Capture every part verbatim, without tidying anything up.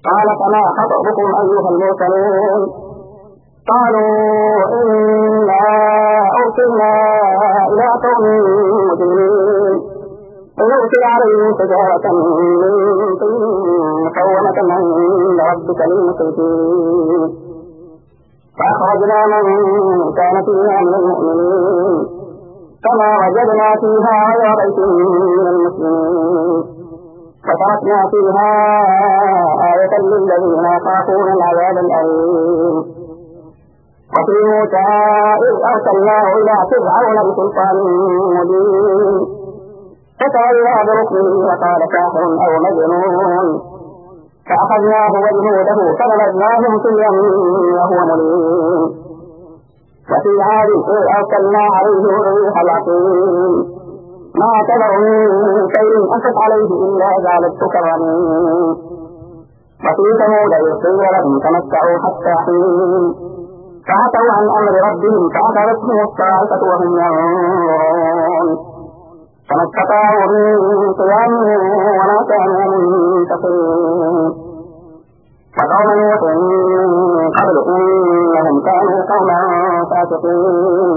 قال فما خطبكم أيها المرسلون قالوا إنا أرسلنا إلى قوم مجرمين لنرسل عليهم حجارة من طين مسومة عند ربك للمسرفين فأخرجنا من كان فيها من المؤمنين فما وجدنا فيها غير بيت من المسلمين فتركنا فيها آية للذين يخافون العذاب الأليم وفي موسى إذ أرسلناه إلى فرعون بسلطان مبين فتولى بركنه وقال ساحر أو مجنون فأخذناه وجنوده فنبذناهم في اليم وهو مليم وفي عاد إذ أرسلنا عليهم الريح العقيم ما تذر من شيء أتت عليه إلا جعلته كالرميم وفي ثمود إذ قيل لهم تمتعوا حتى حين فعتوا عن أمر ربهم فأخذتهم الصاعقة وهم ينظرون فما استطاعوا من قيام وما كانوا منتصرين وقوم نوح قبل إنهم كانوا قوما فاسقين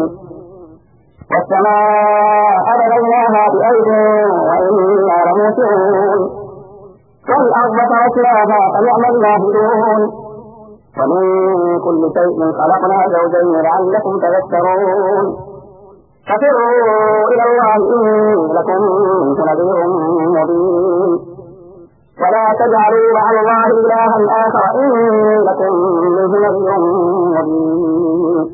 والسماء بنيناها بأيد وإنا لموسعون والأرض فرشناها فنعم الماهدون ومن كل شيء خلقنا زوجين لعلكم تذكرون ففروا إلى الله إني لكم نذير مبين ولا تجعلوا مع الله إلها آخر إني لكم منه نذير مبين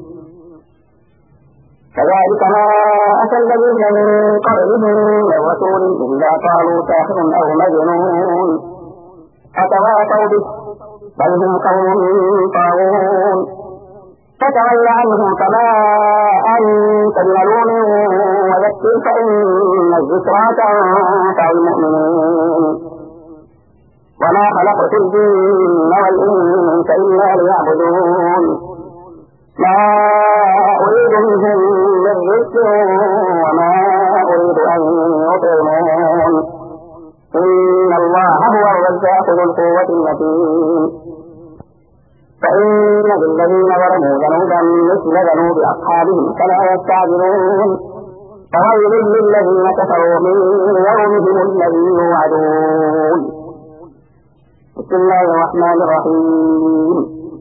كذلك ما أتى الذين من قبلهم من رسول إلا قالوا ساحر أو مجنون أتواصوا به بل هم قوم طاغون فتول عنهم فما أنت بملوم وذكر فإن الذكرى تنفع المؤمنين وما خلقت الجن والإنس إلا ليعبدون ما أريد منهم من رزق وما أريد أن يطعمون إن الله هو الرزاق ذو القوة المتين فإن للذين ظلموا ذنوبا مثل ذنوب أصحابهم فلا يستعجلون فويل للذين كفروا من يومهم الذي يوعدون بسم الله الرحمن الرحيم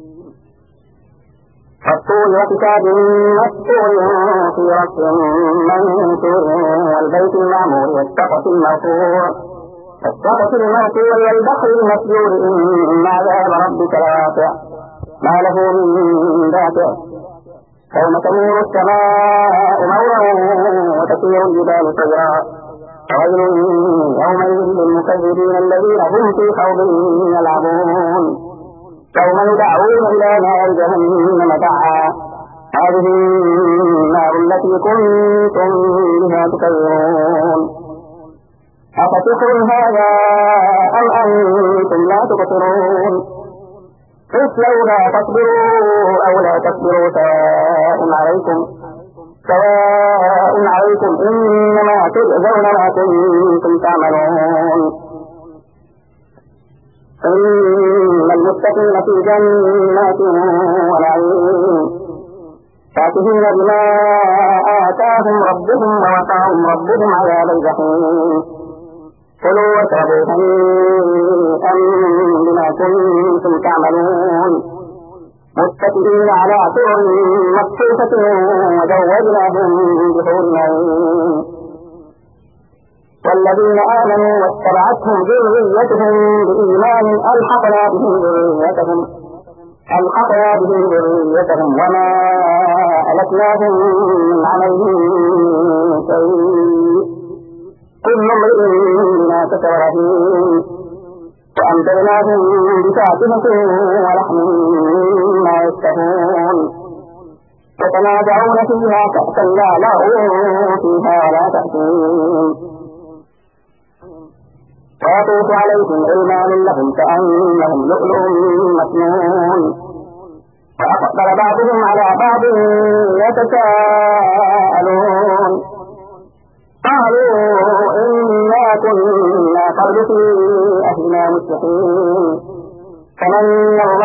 والطول وكتاب مسطور في رق منشور والبيت المعمور والسقف المرفوع والسقف المرفوع والبحر المسجور إن عذاب ربك لواقع ما له من دافع يوم تمور السماء مورا وتسير الجبال سيرا وويل يومئذ للمكذبين الذين هم في خوض يلعبون يوم يدعون إلى نار جهنم دعا هذه النار التي كنتم بها تكذبون أفسحر هذا أم أنتم لا تبصرون اصلوها تصبروا أو لا تصبروا سواء عليكم سواء عليكم إنما تجزون ما كنتم تعملون إن المتقين في جنات ونعيم فاكهين بما آتاهم ربهم ووقاهم ربهم عذاب الجحيم كلوا واشربوا هنيئا بما كنتم تعملون متكئين على سرر مصفوفة وزوجناهم بحور عين والذين آمنوا واتبعتهم ذريتهم بإيمان ألحقنا بهم ذريتهم ألحقنا بهم ذريتهم وما ألتناهم من عملهم شيء كل امرئ بما كسب رهين وأمددناهم بفاكهة ولحم مما يشتهون وتنازعون فيها كأسا لا لغو فيها ولا تأثيم ويطوف عليهم غلمان لهم كأنهم لؤلؤ مكنون وأقبل بعضهم على بعض يتساءلون قالوا إنا كنا قبل في أهلنا مصلحين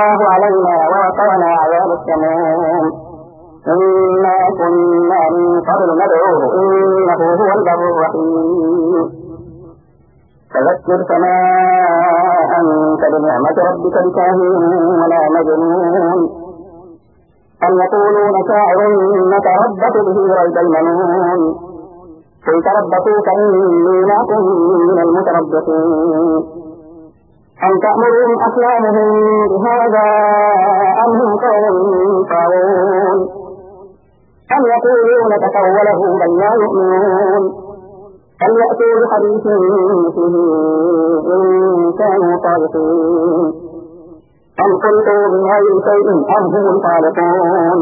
الله علينا ووقانا عذاب السموم إنا كنا من قبل ندعوه إنه هو البر الرحيم فذكر فما أنت بنعمة ربك بكاهن ولا مجنون أم يقولون شاعر نتربص به ريب المنون قل تربصوا فإني معكم من المتربصين أم تأمرهم أحلامهم بهذا أم هم قوم طاغون أم يقولون تقوله بل لا يؤمنون أم يأتوا بحديث مثله إن كانوا صادقين أم خلقوا من غير شيء أم هم الخالقون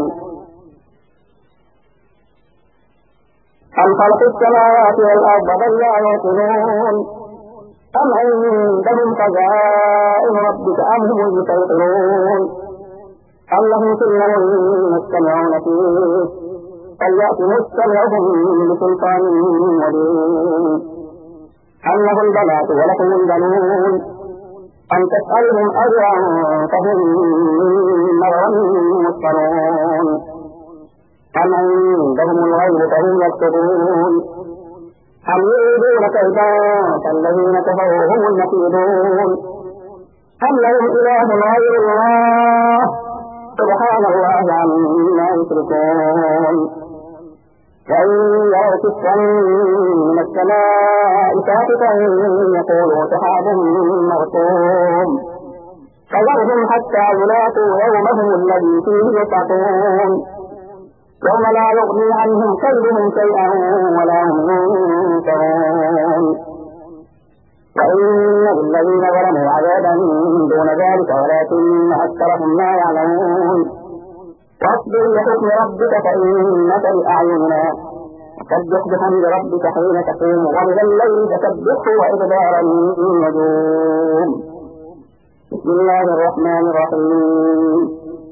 أم خلقوا السماوات والأرض بل لا يوقنون أم عندهم خزائن ربك أم هم المسيطرون أم لهم سلم يستمعون فيه فليأت مستمعهم بسلطان مبين أم له البنات ولكم البنون أم تسألهم أجرا فهم من مغرم مثقلون أم عندهم الغيب فهم يكتبون أم يريدون كيدا فالذين كفروا هم المكيدون أم لهم إله غير الله سبحان الله عما يشركون وإن يروا كسفا من السماء ساقطا يقولوا سحاب مرسوم فذرهم حتى يلاقوا يومهم الذي فيه يصعقون يوم لا يغني عنهم كيدهم شيئا ولا هم ينصرون وإن للذين ظلموا عذابا دون ذلك ولكن أكثرهم لا يعلمون واصبر لحكم ربك فإنك بأعيننا وسبح بحمد ربك حين تقوم ومن الليل فسبحه وإدبار النجوم بسم الله الرحمن الرحيم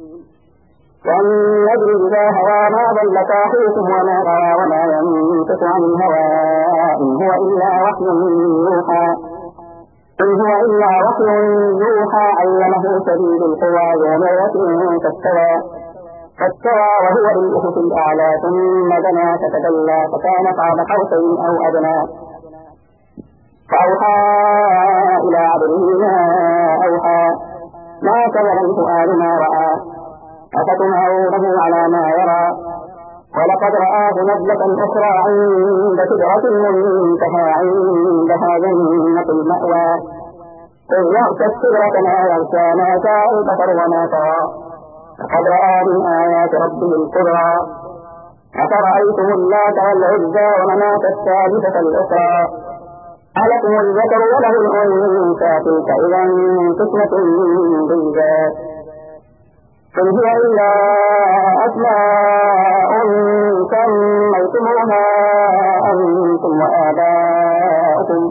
والنجم إذا هوى ما ضل صاحبكم وما غوى وما ينطق عن الهوى إن هو إلا وحي يوحى إن هو إلا وحي يوحى علمه شديد القوى ذو مرة فاستوى فاستوى وهو بالأفق الأعلى ثم دنا فتدلى فكان قاب قوسين أو أدنى فأوحى إلى عبده ما أوحى ما كذب الفؤاد ما رأى أفتمعونه على ما يرى ولقد رآه نزلة أخرى عند سدرة المنتهى عندها جنة المأوى إذ يغشى السدرة ما يغشى ما شاء البصر وما طغى لقد رأى من آيات ربه الكبرى أفرأيتم اللات والعزى ومناة الثالثة الأخرى ألكم الذكر وله الأنثى تلك إذا قسمة ضيزى إن هي إلا أسماء سميتموها أنتم وآباؤكم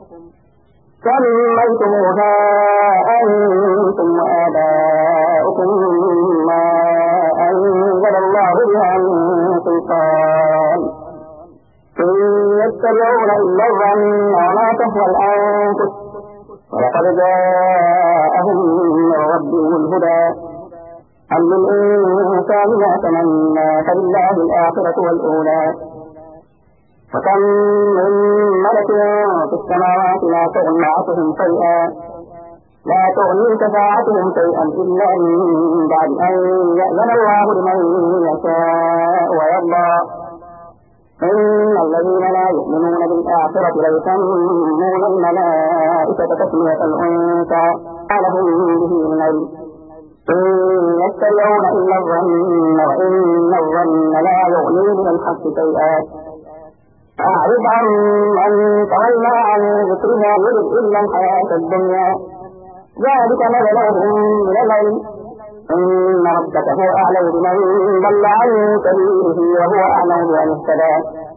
سميتموها أنتم وآباؤكم ما أنزل الله بها من سلطان إن يتبعون إلا الظن وما تهوى الأنفس ولقد جاءهم من ربهم الهدى أم للإنسان ما تمنى فلله الآخرة والأولى وكم من ملك في السماوات لا تغني عصهم شيئا لا تغني شفاعتهم شيئا إلا من بعد أن يأذن الله لمن يشاء ويرضى إن الذين لا يؤمنون بالآخرة ليسمون الملائكة تسمية الأنثى ألهم به من علم إن يتبعون إلا الظن وإن الظن لا يغني من الحق شيئا أعرض عن من تولى عن ذكرنا يرد إلا الحياة الدنيا ذلك مبلغهم من العلم إن ربك هو أعلم بمن ضل عن سبيله وهو أعلم بمن اهتدى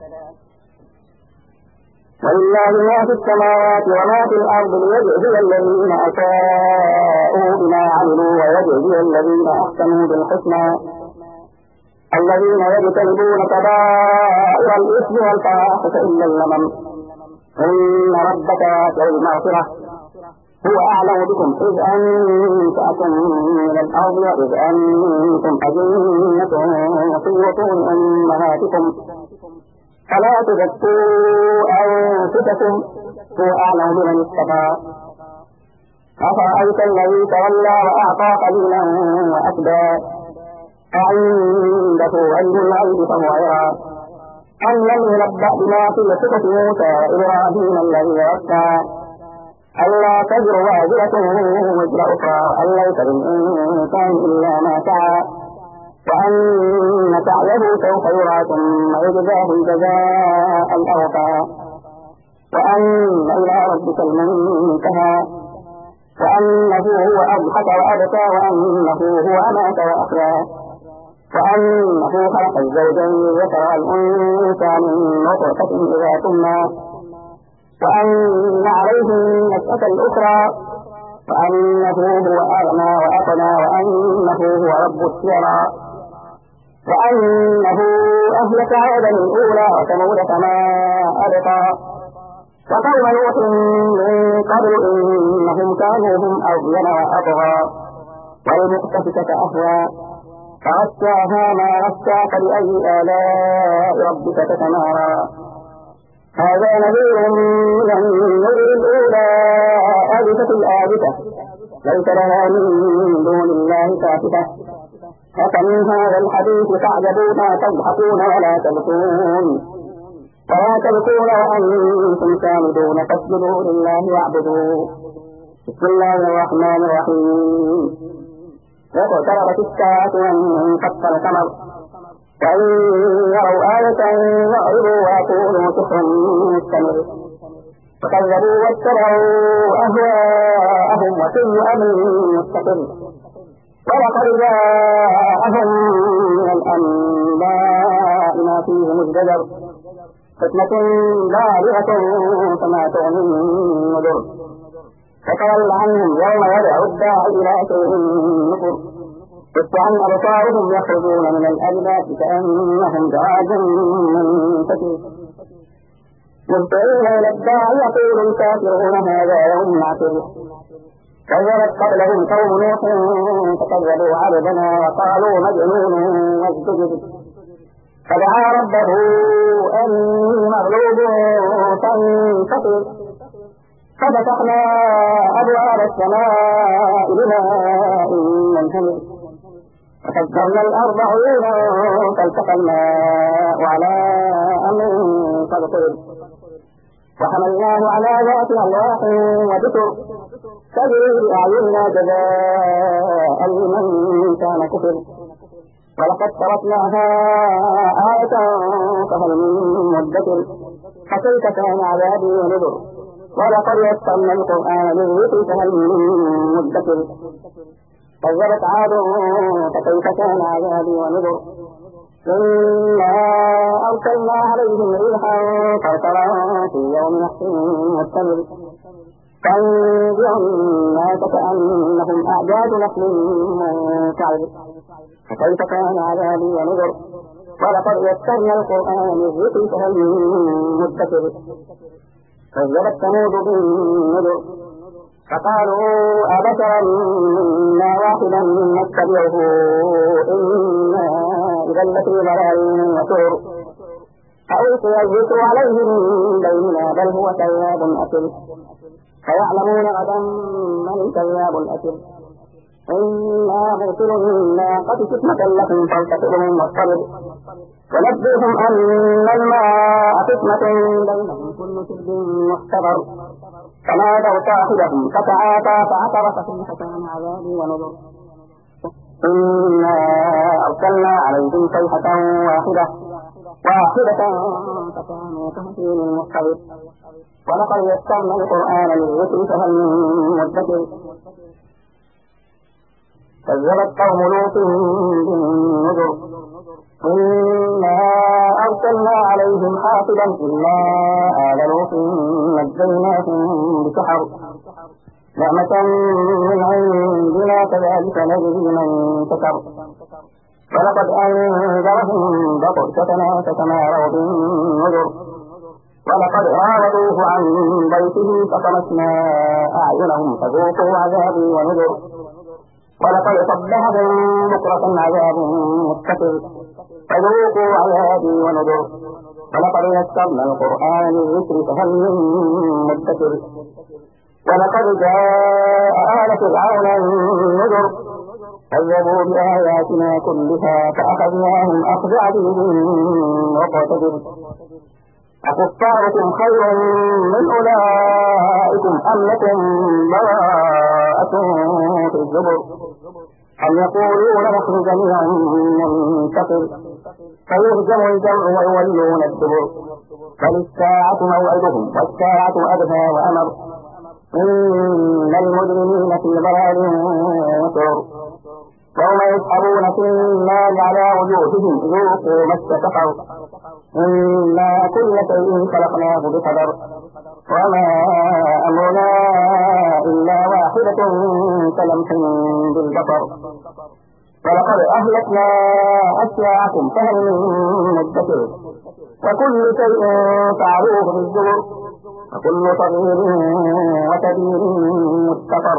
ولله ما في السماوات وما في الأرض ليجزي الذين أساءوا بما عملوا ويجزي الذين أحسنوا بالحسنى الذين يجتنبون كبائر الإثم والفواحش إلا اللمم إن ربك ذو المغفرة هو أعلم بكم إذ أنشأكم من الأرض وإذ أنتم أجنة في بطون أمهاتكم فلا تزكوا أنفسكم هو أعلم بمن اتقى أفرأيت الذي تولى وأعطى قليلا وأكدى أعنده علم الغيب فهو يرى أم لم ينبأ بما في صحف موسى وإبراهيم الذي وفى ألا تزر وازرة وزر أخرى أن ليس للإنسان إلا ما سعى وأن سعيه سوف يرى ثم يجزاه الجزاء الأوفى وأن إلى ربك المنتهى وأنه هو أضحك وأبكى وأنه هو أمات وأحيا وأنه خلق الزوجين الذكر والأنثى من نطفة إذا تمنى وأن عليه النشأة الأخرى وأنه هو أغنى وأقنى وأنه هو رب الشعرى وأنه أهلك عادا الأولى وثمود فما أبقى وقوم نوح من قبل إنهم كانوا هم أظلم وأطغى والمؤتفكة أهوى فغشاها ما غشى فبأي آلاء ربك تتمارى هذا نذير من النذر الأولى آلفة الآلفة ليس لها من دون الله كاشفة فمن هذا الحديث تعجبون تضحكون ولا تبكون ولا تبكون وأنتم سامدون فاسجدوا لله واعبدوا بسم الله الرحمن الرحيم واقتربت الساعة وانشق القمر وإن يروا آية يعرضوا ويقولوا سحر مستمر فكذبوا واتبعوا أهواءهم وكل أمر مستقر ولقد جاءهم من الأنباء ما فيه مزدجر فتنة بالغة فما تغني النذر فتول عنهم يوم يدعو الداعي إلى شيء نكر كف عن أبصارهم يخرجون من الأجداث كأنهم جراد منتشر مهطعين إلى الداعي يقول الكافرون هذا يوم عسر كذبت قبلهم قوم نوح فكذبوا عبدنا وقالوا مجنون وازدجر فدعا ربه أني مغلوب فانتصر ففتحنا أبواب السماء بماء منهمر وفجرنا الأرض عيونا فالتقى الماء على أمر قد قدر وحملناه على ذات ألواح ودسر تجري بأعيننا جزاء لمن كان كفر ولقد تركناها آية فهل من مدكر فكيف كان عذابي ونذر ولقد يسرنا القرآن للذكر فهل من مدكر كذبت عاد فكيف كان عذابي ونذر إنا أرسلنا عليهم ريحا صرصرا في يوم نحس مستمر تنزع الناس كأنهم أعجاز نخل منقعر فكيف كان عذابي ونذر ولقد يسرنا القرآن للذكر فهل من مدكر كذبت ثمود بالنذر فقالوا أبشرا منا واحدا نتبعه إنا إذا لفي ضلال وسعر فألقي الذكر عليه من بيننا بل هو كذاب أثر فيعلمون غدا من الكذاب الأثر إنا مرسل الناقة فتنة لكم فالتقطهم واصطبر ونبئهم أن الماء فتنة بينهم كل شرب محتضر فنادوا صاحبهم فتعاطى فعقر فكيف كان عذابي ونذر إنا أرسلنا عليهم صيحة واحدة واحدة فكانوا كهشيم المحتضر ولقد يسرنا القرآن للذكر فهل من مدكر كذبت قوم لوط بالنذر إنا أرسلنا عليهم حافظا إلا آل لوط نجيناهم بسحر نعمة من عندنا كذلك نجزي من شكر ولقد أنذرهم بطشتنا فتماروا بالنذر ولقد راودوه عن بيته فطمسنا أعينهم فذوقوا عذابي ونذر ولقد صبحهم بكرة عذاب مستقر فذوقوا عذابي ونذر ولقد يسرنا القرآن للذكر فهل من مدكر ولقد جاء آل فرعون النذر كذبوا بآياتنا كلها فأخذناهم أخذ عزيز مقتدر أكفاركم خير من أولئكم أم لكم براءة في الزبر أم يقولون نحن جميع منتصر فيهزم الجمع ويولون الدبر بل الساعة موعدهم والساعة أدهى وأمر إن المجرمين في ضلال وسعر يوم يسحبون في النار على وجوههم ذوقوا مس سقر إنا كل شيء خلقناه بقدر وما أمرنا إلا واحدة كلمح بالبصر ولقد أهلكنا أشياعكم فهل من مدكر وكل شيء فعلوه بالزبر وكل صغير وكبير مستقر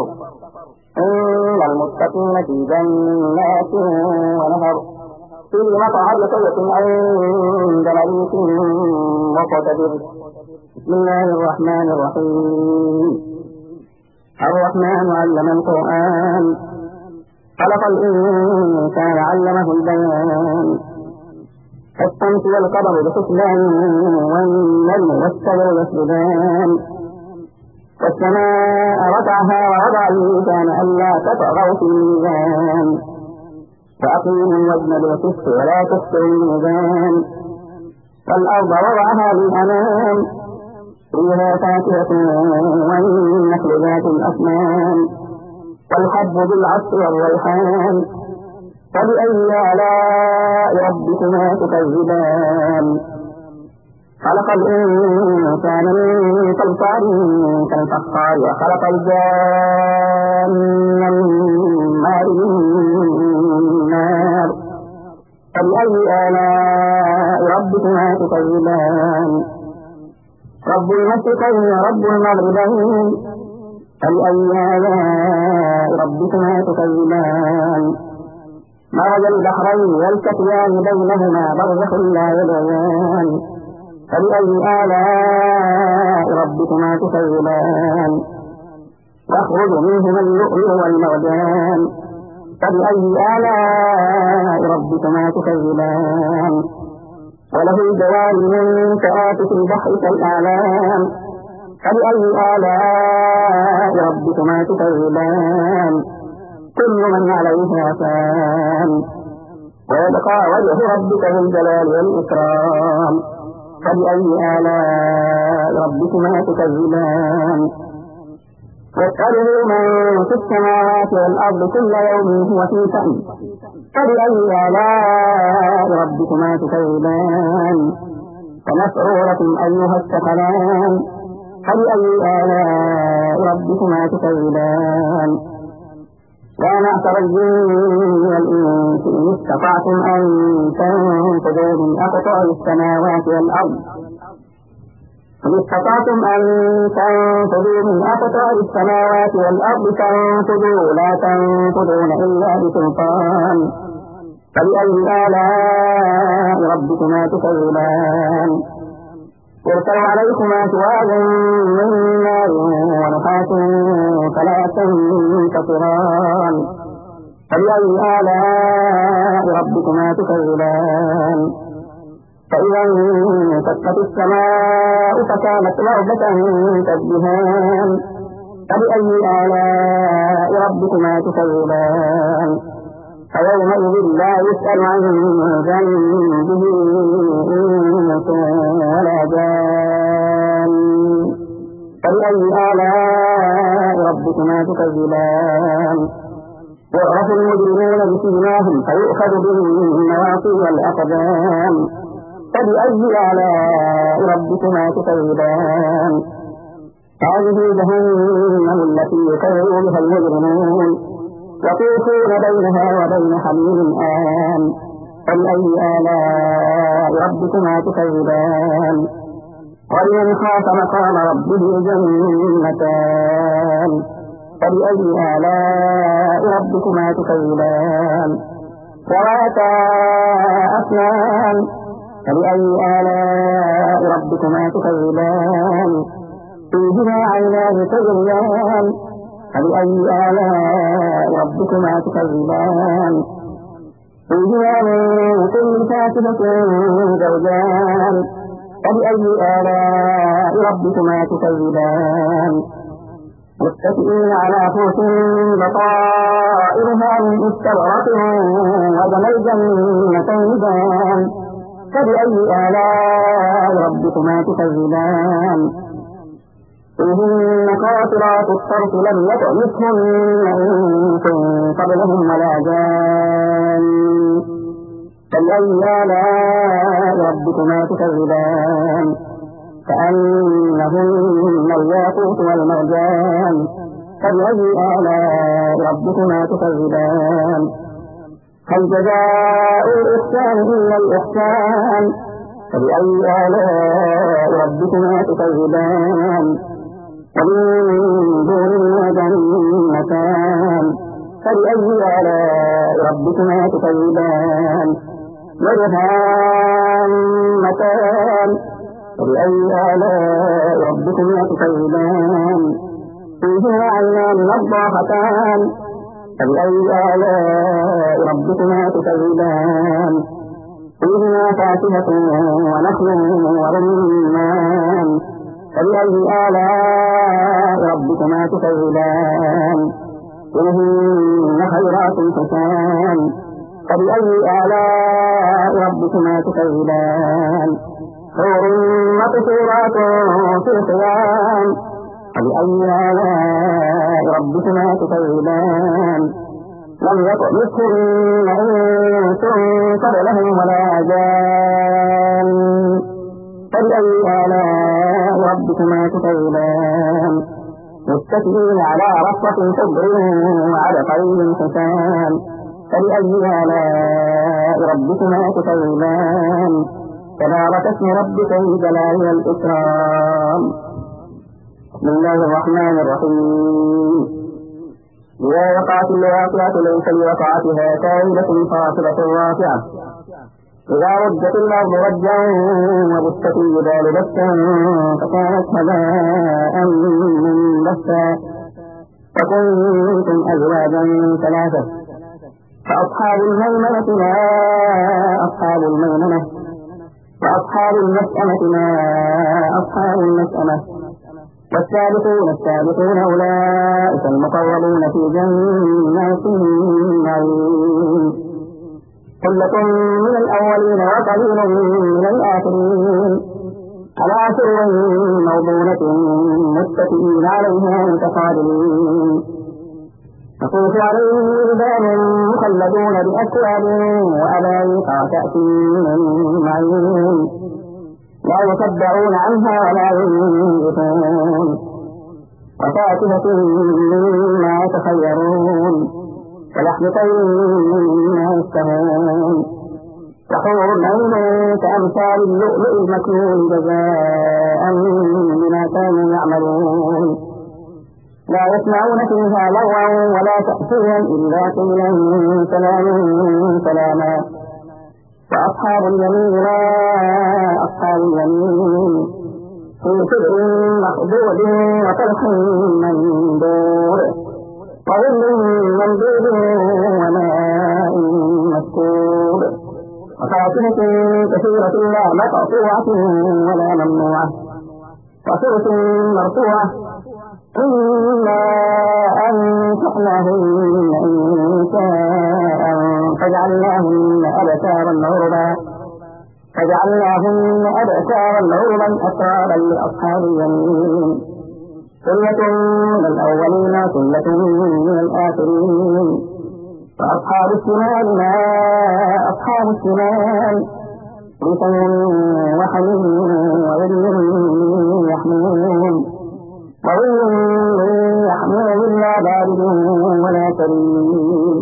إن المتقين في جنات ونهر في مقعد صدق عند مليك مقتدر بسم الله الرحمن الرحيم الرحمن علم القرآن خلق الإنسان علمه البيان الشمس والقمر بحسبان والنجم والشجر يسجدان والسماء رفعها ووضع الميزان ألا تطغوا في الميزان فأقيموا الوزن بالقسط ولا تخسروا الميزان والأرض وضعها للأنام فيها فاكهة والنخل ذات الأكمام والحب بالعصر والريحان فبأي آلاء ربكما تكذبان خلق الإنسان من صلصال كالفخار وخلق الجان من مارج من نار فبأي آلاء ربكما تكذبان رب المشرقين ورب المغربين فبأي آلاء ربكما تكذبان مرج البحرين يلتقيان بينهما برزخ لا يبغيان فبأي آلاء ربكما تكذبان يخرج منهما اللؤلؤ والمرجان فبأي آلاء ربكما تكذبان وله الجوار المنشآت في البحر كالأعلام فبأي آلاء ربكما تكذبان كل من عليها فان ويبقى وجه ربك ذو الجلال والإكرام فبأي آلاء ربكما تكذبان يسأله من في السماوات والأرض كل يوم هو في شأن فبأي آلاء ربكما تكذبان فمسرورة أيها الثقلان فبأي آلاء ربكما تكذبان يا معشر الجن والإنس إن استطعتم أن تنفذوا من أقطار السماوات والأرض إن استطعتم أن تنفذوا من أقطار السماوات والأرض فانفذوا لا تنفذون إلا بسلطان فبأي آلاء ربكما تكذبان يرسل عليكما شواظ من نار ونحاس فلا تنتصران فبأي آلاء ربكما تكذبان فإذا انشقت السماء فكانت وردة كالدهان فبأي آلاء ربكما تكذبان فيومئذ لا يسأل عن ذنبه إنس ولا جان فبأي آلاء ربكما تكذبان يعرف المجرمون بسيماهم فيؤخذ بالنواصي والأقدام فبأي آلاء ربكما تكذبان هذه جهنم التي يكذب بها المجرمون يطوفون بينها وبين حميم آن فبأي آلاء ربكما تكذبان ولمن خاف مقام ربه جنتان فبأي آلاء ربكما تكذبان ذواتا أفنان فبأي آلاء ربكما تكذبان فيهما عينان تجريان فبأي آلاء ربكما تكذبان فيهما من كل فاكهة زوجان فبأي آلاء ربكما تكذبان متكئين على فرش بطائرها من استبرق وجنى الجنتين دان فبأي آلاء ربكما تكذبان فيهن قاصرات الطرف لم يطمثهن إنس قبلهم ولا جان فبأي آلاء ربكما تكذبان كأنهن الياقوت والمرجان فبأي آلاء ربكما تكذبان هل جزاء الإحسان إلا الإحسان فبأي آلاء ربكما تكذبان ومن دونهما جنتان فبأي آلاء ربكما تكذبان مدهامتان فبأي آلاء ربكما تكذبان فيهما عينان نضاختان فبأي آلاء ربكما تكذبان فيهما فاكهة ونخل ورمان فبأي آلاء ربكما تكذبان فيهن خيرات حسان فبأي آلاء ربكما تكذبان حور مقصورات في الخيام فبأي آلاء ربكما تكذبان لم يطمثهن إنس قبلهم ولا جان فبأي آلاء ربكما تكذبان متكئين على رفرف خضر وعبقري حسان فبأي آلاء ربكما تكذبان تبارك اسم ربك ذي الجلال والإكرام بسم الله الرحمن الرحيم إذا وقعت الواقعة ليس لوقعتها كاذبة خافضة رافعة إذا رجت الأرض رجا وبست الجبال بسا فكانت هباء منبثا فكنتم أزواجا ثلاثة فأصحاب الميمنة ما أصحاب الميمنة وأصحاب المشأمة ما أصحاب المشأمة والسابقون السابقون أولئك المقربون في جنات النعيم ثلة من الأولين وقليل من الآخرين على سرر موضونة متكئين عليها متقابلين يطوف عليهم ولدان مخلدون بأكواب وأباريق كأس من معين لا يصدعون عنها ولا ينزفون وفاكهة مما يتخيرون ولحم طير مما يشتهون وحور عين كأمثال اللؤلؤ المكنون جزاء بما كانوا يعملون لا يسمعون فيها لغوا ولا تأثيرا إلا قيلا سلاما سلاما وأصحاب اليمين ما أصحاب اليمين في سدر مخضود وطلح منضود وظل ممدود وماء مسكوب وفاكهة كثيرة لا مقطوعة ولا ممنوعة وفرش مرفوعة إنا أنشأناهن إنشاء فجعلناهن أبكارا عربا فجعلناهن أبكارا عربا أترابا لأصحاب اليمين ثلة من الأولين ثلة من الآخرين فأصحاب الشمال ما أصحاب الشمال لسان وحميم وظل يحمون وظل يحمون لا بارد ولا كريم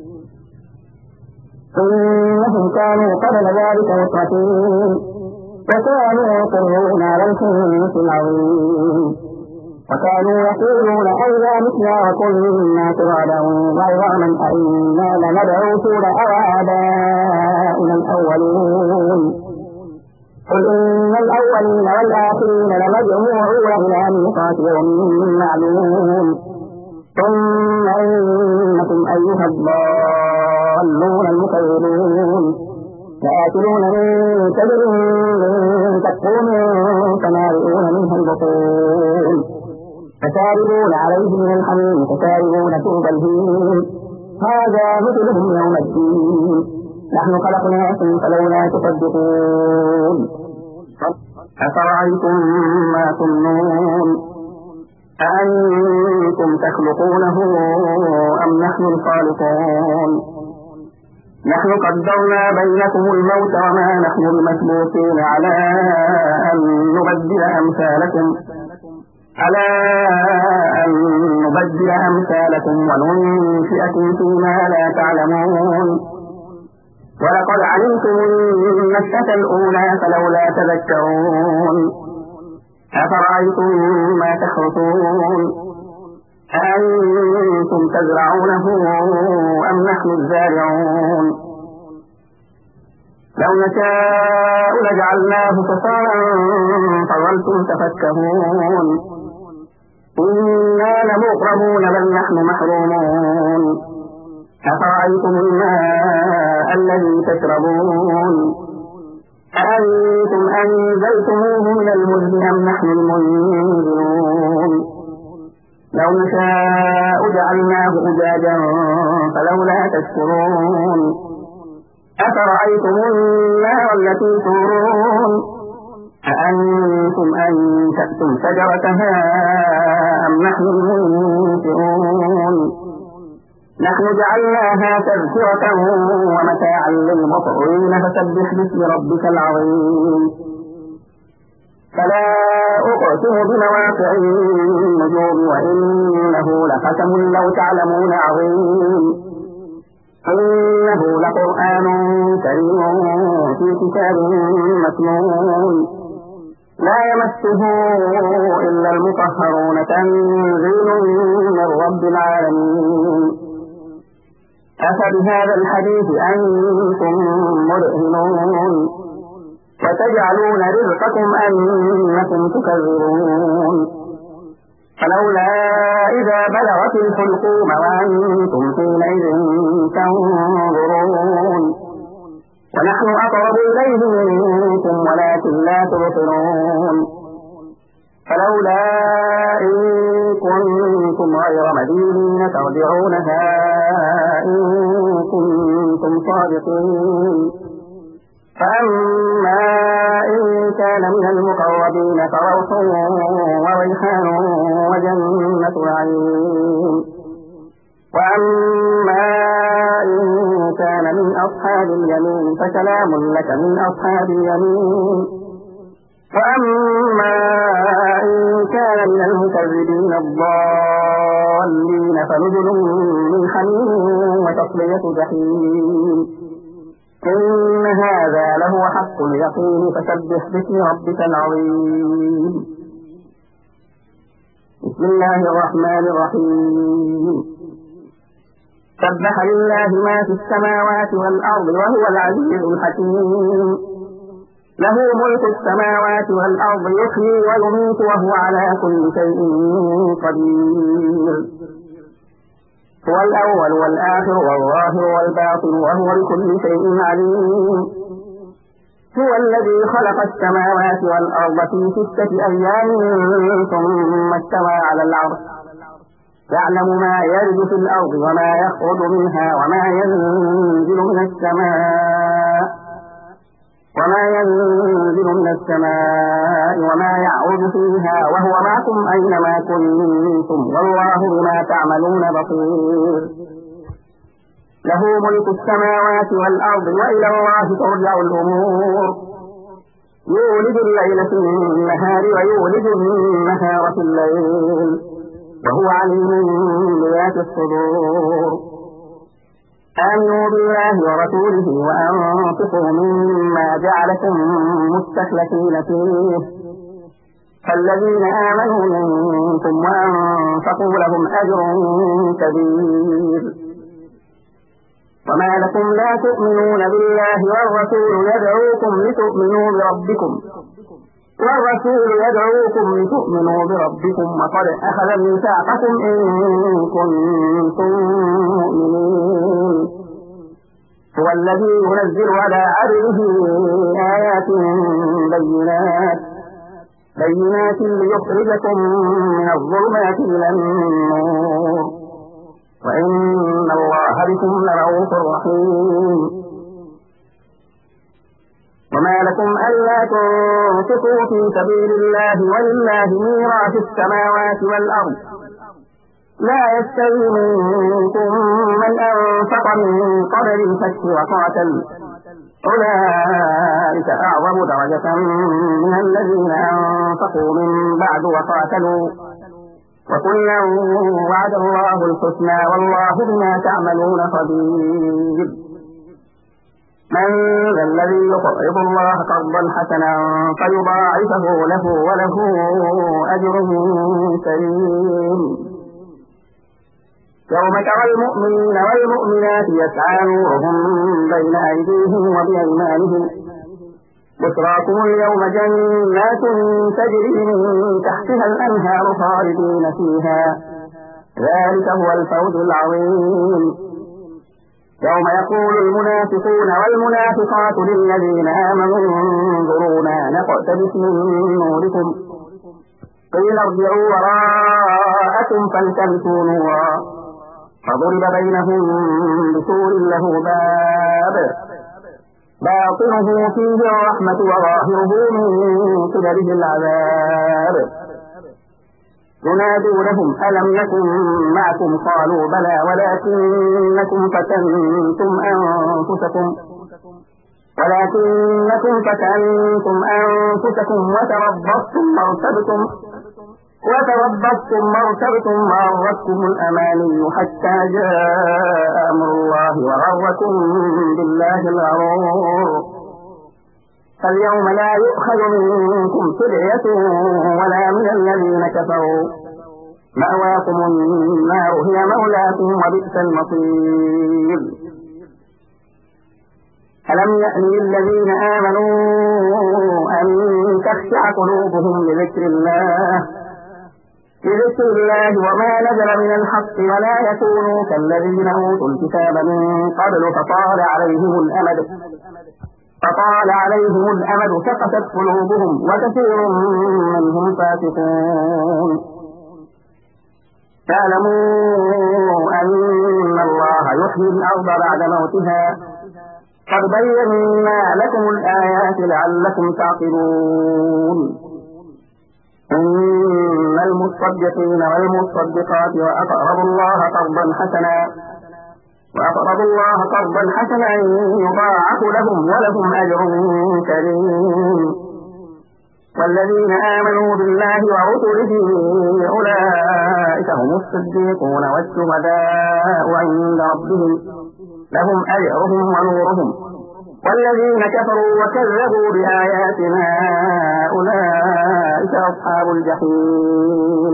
إنهم كانوا قبل ذلك مترفين وكانوا يصرون على الحنث العظيم وكانوا يقولون أئذا متنا وكنا ترابا وعظاما أئنا لمبعوثون أو آباؤنا الأولون قل إن الأولين والآخرين لمجموعون إلى ميقات يوم معلوم ثم إنكم أيها الضالون المكذبون لآكلون من شجر من زقوم فمالئون منه البطون فشاربون عليه من الحميم فشاربون شرب الهيم هذا مثلهم يوم الدين نحن خلقناكم فلولا تصدقون أفرأيتم ما تمنون أأنتم تخلقونه أم نحن الخالقون نحن قدرنا بينكم الموت وما نحن بمسبوقين على أن نبدل أمثالكم على أن نبدل أمثالكم وننشئكم فيما لا تعلمون ولقد علمتم النشأة الأولى فلولا تذكرون أفرأيتم ما تحرثون أأنتم تزرعونه أم نحن الزارعون لو نشاء لجعلناه حصاما فظلتم تفكهون إنا لمغرمون بل نحن محرومون أفرأيتم الماء الذي تشربون أأنتم أنزلتموه من المزن أم نحن المنزلون لو نشاء جعلناه أجاجا فلولا تشكرون أفرأيتم النار التي تورون أأنتم أنشأتم شجرتها أم نحن المنشئون نحن جعلناها تذكرة ومتاعا للمطوين فسبح باسم ربك العظيم فلا أقسم بمواقع النجوم وإنه لقسم لو تعلمون عظيم إنه لقرآن كريم في كتاب مكنون لا يمسه إلا المطهرون تنزيل من رب العالمين أفبهذا الحديث أنتم مدهنون وتجعلون رزقكم أنكم تكذبون فلولا إذا بلغت الحلقوم وأنتم حينئذ تنظرون ونحن أقرب إليه منكم ولكن لا تبصرون فلولا إن كنتم غير مدينين ترجعونها إن كنتم صادقين فأما إن كان من المقربين فروح وريحان وجنة نعيم وأما إن كان من أصحاب اليمين فسلام لك من أصحاب اليمين وأما إن كان من المكذبين الضالين فنزل من حميم وتصلية جحيم إن هذا لهو حق اليقين فسبح باسم ربك العظيم بسم الله الرحمن الرحيم سبح لله ما في السماوات والأرض وهو العزيز الحكيم له ملك السماوات والأرض يحيي ويميت وهو على كل شيء قدير هو الأول والآخر والظاهر والباطن وهو بكل شيء عليم هو الذي خلق السماوات والأرض في ستة أيام ثم استوى على العرش يعلم ما يرد في الأرض وما يخرج منها وما ينزل من السماء وما ينزل من السماء وما يعرج فيها وهو معكم أينما كنتم والله بما تعملون بصير له ملك السماوات والأرض وإلى الله ترجع الأمور يولد الليل في النهار ويولد النهار في الليل وهو عليم بذات الصدور آمنوا بالله ورسوله وأنفقوا مما جعلكم مستخلفين فيه فالذين آمنوا منكم وأنفقوا لهم أجر كبير. وما لكم لا تؤمنون بالله والرسول يدعوكم لتؤمنوا بربكم والرسول يدعوكم لتؤمنوا بربكم وقد أخذ ميثاقكم إن كنتم مؤمنين. هو الذي ينزل على عبده آيات بينات بينات ليخرجكم من الظلمات إلى النور وإن الله بكم لرؤوف رحيم. وما لكم ألا تنفقوا في سبيل الله ولله ميراث السماوات والأرض لا يستوي منكم من أنفق من قبل الفتح وقاتل أولئك أعظم درجة من الذين أنفقوا من بعد وقاتلوا وكلا وعد الله الحسنى والله بما تعملون خبير. من ذا الذي يقرض الله قرضا حسنا فيضاعفه له وله أجر كريم. يوم ترى المؤمنين والمؤمنات يسعى نورهم بين أيديهم وبأيمانهم بشراكم اليوم جنات تجري من تحتها الأنهار خالدين فيها ذلك هو الفوز العظيم. يوم يقول المنافقون والمنافقات للذين آمنوا انظرونا نقتبس من نوركم قيل ارجعوا وراءكم فالتمسوا نورا فضرب بينهم بسور له باب باطنه فيه الرحمة وظاهره من قبله العذاب ينادونهم ألم نكن معكم قالوا بلى ولكنكم فتنتم أنفسكم ولكنكم فتنتم أنفسكم وتربصتم مرتبتم وتربصتم مرتبتم وغرتكم الأماني حتى جاء أمر الله وغركم بالله الغرور. فاليوم لا يؤخذ منكم فدية ولا من الذين كفروا مأواكم النار هي مولاكم وبئس المصير. ألم يأن للذين آمنوا أن تخشع قلوبهم لذكر الله لذكر الله وما نزل من الحق ولا يكونوا كالذين أوتوا الكتاب من قبل فطال عليهم الأمد فطال عليهم الأمد فقست قلوبهم وكثير منهم فاسقون. فاعلموا أن الله يحيي الأرض بعد موتها قد بينا لكم الآيات لعلكم تعقلون. إن المصدقين والمصدقات وأقرضوا الله قرضا حسنا وأقرضوا الله قرضا حسنا يضاعف لهم ولهم أجر كريم. والذين آمنوا بالله ورسله أولئك هم الصديقون والشهداء عند ربهم لهم أجرهم ونورهم والذين كفروا وكذبوا بآياتنا أولئك أصحاب الجحيم.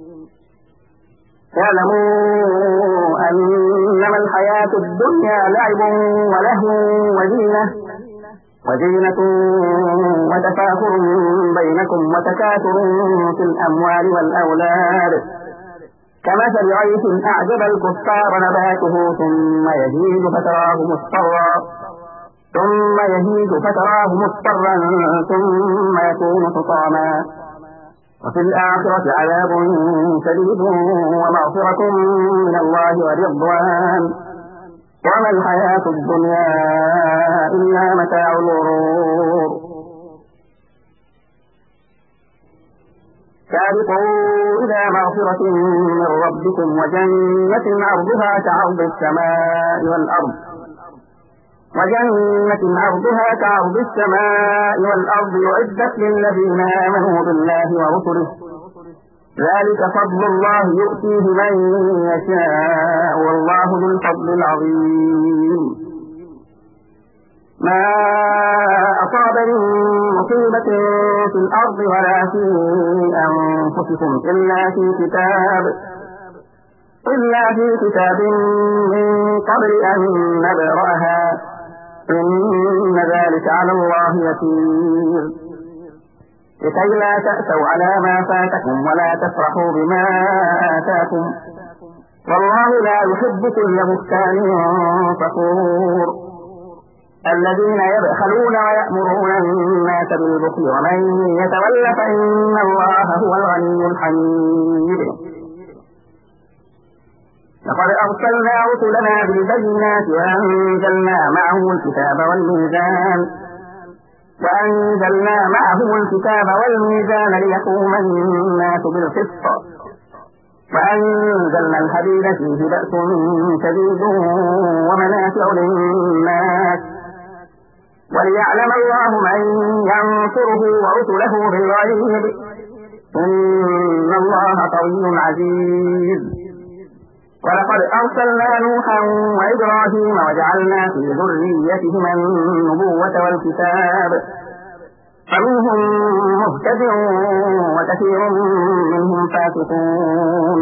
اعلموا أنما الحياة الدنيا لعب ولهو وزينة وزينة وتفاخر بينكم وتكاثر في الأموال والأولاد كمثل غيث أعجب الكفار نباته ثم يهيج فتراه مصفرا ثم يهيج فتراه مصفرا ثم يكون حطاما وفي الآخرة عذاب شديد ومغفرة من الله ورضوان وما الحياة الدنيا إلا متاع الغرور. سابقوا إلى مغفرة من ربكم وجنة عرضها كعرض السماء والأرض وجنة عرضها كعرض السماء والأرض أعدت للذين آمنوا بالله ورسله ذلك فضل الله يؤتيه من يشاء والله ذو الفضل العظيم. ما أصاب من مصيبة في الأرض ولا في أنفسكم إلا في كتاب إلا في كتاب من قبل أن نبرأها إن ذلك على الله يسير لكي لا تأسوا على ما فاتكم ولا تفرحوا بما آتاكم والله لا يحب كل مختال فخور الذين يبخلون ويأمرون الناس بالبخل ومن يتول فإن الله هو الغني الحميد لقد أرسلنا رسلنا بالبينات وأنزلنا معهم الكتاب والميزان وأنزلنا معهم الكتاب والميزان ليقوم الناس بالقسط وأنزلنا الحديد فيه بأس شديد ومنافع للناس وليعلم الله من ينصره ورسله بالغيب إن الله قوي عزيز ولقد أرسلنا نوحا وإبراهيم وجعلنا في ذريتهما النبوة والكتاب فمنهم مهتد وكثير منهم فاسقون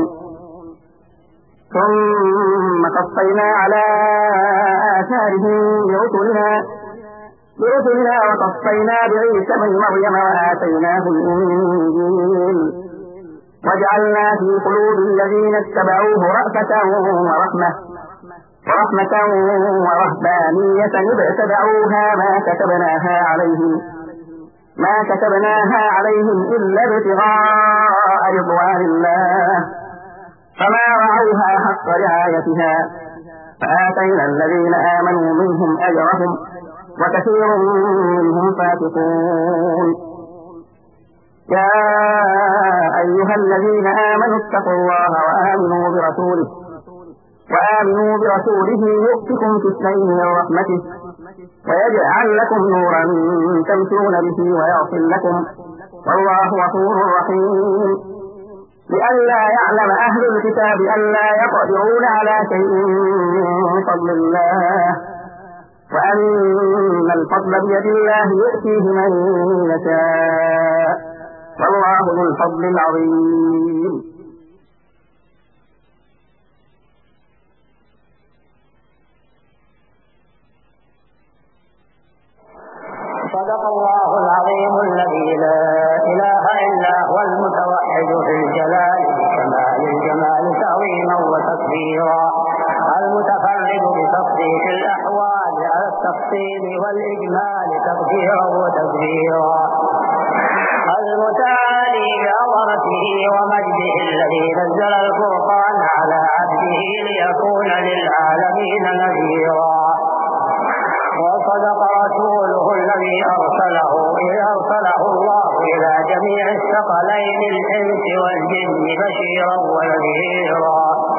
ثم قصينا على آثارهم برسلنا برسلنا وقصينا بعيسى بن مريم وآتيناه الإنجيل وجعلنا في قلوب الذين اتبعوه رأفة ورحمة ورحمة ورهبانية ابتدعوها ما كتبناها عليهم ما كتبناها عليهم إلا ابتغاء رضوان الله فما رعوها حق رعايتها فآتينا الذين آمنوا منهم أجرهم وكثير منهم فاسقون يا أيها الذين آمنوا اتقوا الله وآمنوا برسوله وآمنوا برسوله يؤتكم كفلين من رحمته ويجعل لكم نورا تمشون به ويغفر لكم والله غفور رحيم لئلا يعلم أهل الكتاب ألا يقدرون على شيء من فضل الله وأن الفضل بيد الله يؤتيه من يشاء والله ذو الفضل العظيم صدق الله العظيم الذي لا إله إلا هو المتوحد في الجلال كمال الجمال تعظيما وتكبيرا المتفرد بتصديق الأحوال على التفصيل والإجمال تقديرا وتكبيرا المتعالي بعظمته ومجده الذي نزل الفرقان على عبده ليكون للعالمين نذيرا وصدق رسوله الذي أرسله إذ أرسله الله إلى جميع الثقلين الإنس والجن بشيرا ونذيرا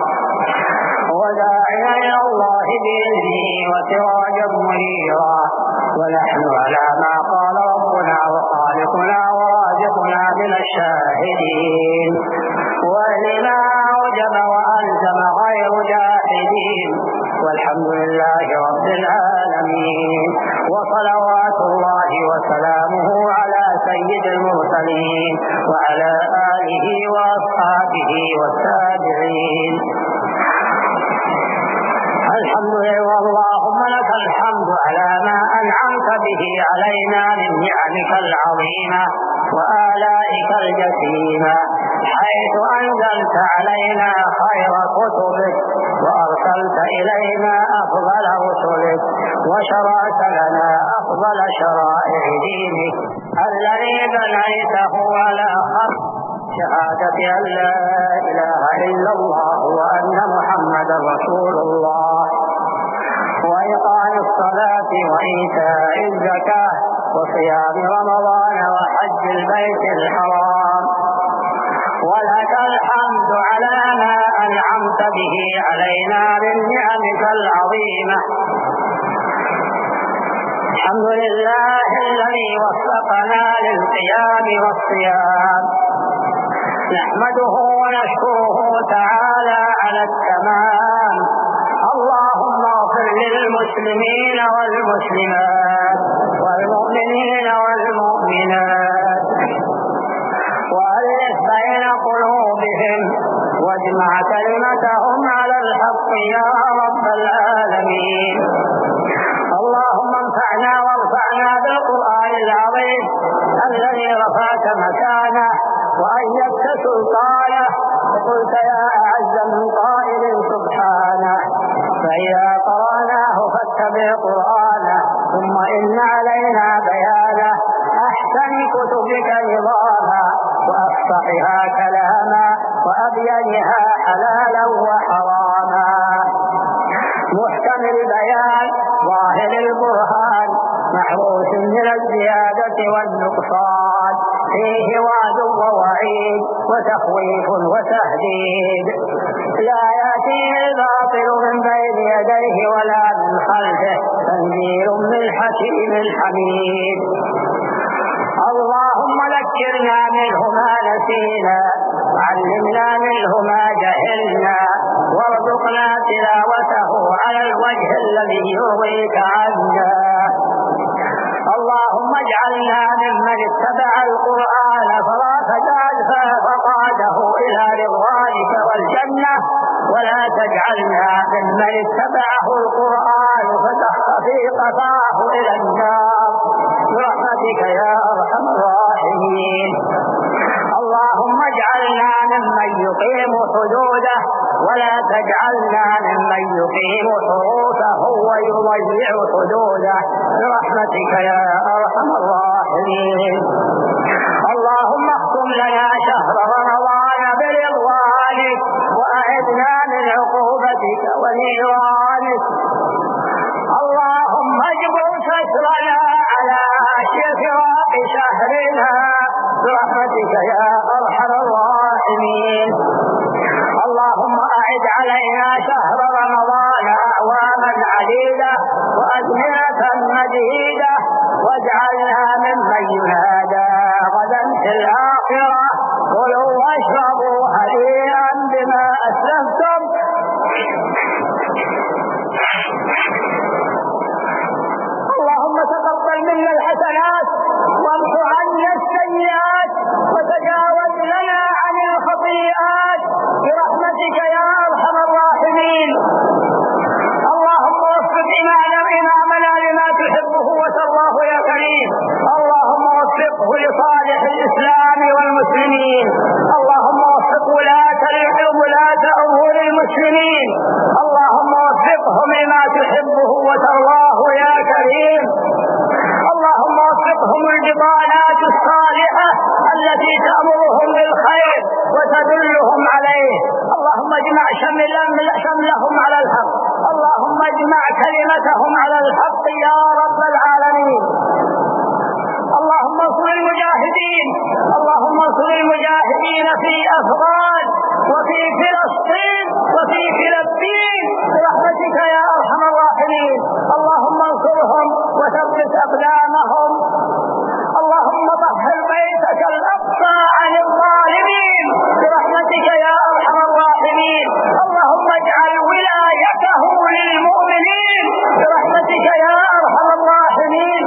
وداعيا إلى الله بإذنه وسراجا منيرا ونحن على ما قال ربنا وخالقنا ورازقنا من الشاهدين ولما أوجب وألزم غير جاحدين والحمد لله رب العالمين وصلوات الله وسلامه على سيد المرسلين وعلى آله وأصحابه والتابعين الحمد لله اللهم لك الحمد على ما أنعمت به علينا من نعمك العظيمة وآلائك الجسيمة حيث أنزلت علينا خير كتبك وأرسلت إلينا أفضل رسلك وشرعت لنا أفضل شرائع دينك الذي بنيته على خلق شهادة أن لا إله إلا الله وأن محمدا رسول الله وإقام الصلاة وإيتاء الزكاة وصيام رمضان وحج البيت الحرام ولك الحمد على ما أنعمت به علينا من نعمك العظيمة الحمد لله الذي وفقنا للقيام والصيام نحمده ونشكره تعالى على التمام اللهم اغفر للمسلمين المسلمين والمسلمات والمؤمنين والمؤمنات وألف بين قلوبهم واجمع كلمتهم على الحق يا رب العالمين. اللهم انفعنا وارفعنا بالقرآن العظيم الذي رفعت مكانه وأيدت سلطانه وقلت يا أعز من قائل سبحانه فإذا قرأناه فاتبع قرآنه ثم إن علينا بيانه أحسن كتبك نظاما وأفصحها كلاما وأبينها حلالا وحراما محكم البيان ظاهر البرهان محروس من الزيادة والنقصان فيه وعد ووعيد وتخويف وتهديد لا يأتيه الباطل من بين يديه ولا من خلفه تنزيل من حكيم حميد. اللهم ذكرنا منه ما نسينا وعلمنا منه ما جهلنا وارزقنا تلاوته على الوجه الذي يرضيك عنا. اللهم اجعلنا ممن اتبع القرآن فلا تجعل فقاده إلى رضوانك والجنة ولا تجعلنا ممن اتبعه القرآن فتخفي قفاه إلى النار برحمتك يا أرحم الراحمين. اللهم اجعلنا ممن يقيم حدوده ولا تجعلنا ممن يقيم حروفه ويضيع حدوده برحمتك يا أرحم الراحمين. اللهم اختم لنا شهر رمضان برضوانك وأعذنا من عقوبتك ونيرانك. اللهم اجبر كسرنا على فراق شهرنا برحمتك يا أرحم الراحمين. اللهم أعد علينا شهر رمضان أعواما عديدة وأزمنة مديدة واجعلنا ممن ينادى غدا في الآخرة كلوا واشربوا هنيئا بما أسلفتم. اللهم تقبل منا الحسنات وامحو عنا السيئات وتجاوز لنا عن الخطيئات برحمتك يا أرحم الراحمين. اللهم وفق إمامنا لما تحبه وترضاه يا كريم. اللهم وفقه لصالح الإسلام والمسلمين. اللهم وفق ولاة ولاة أمور المسلمين. اللهم وفقهم لما تحبه وترضاه يا كريم. اللهم وفقهم البطانات الصالحة التي تأمرهم بالخير وتدلهم عليه. اللهم اجمع شملهم على الحق. اللهم اجمع كلمتهم على الحق يا رب العالمين. اللهم انصر المجاهدين. اللهم انصر المجاهدين في أفغان وفي فلسطين وفي فلسطين برحمتك يا أرحم الراحمين. اللهم انصرهم وثبت أقدامهم. اللهم طهر بيتك الأقصى عن الظالمين برحمتك يا أرحم الراحمين. اللهم اجعل ولايته للمؤمنين برحمتك يا أرحم الراحمين.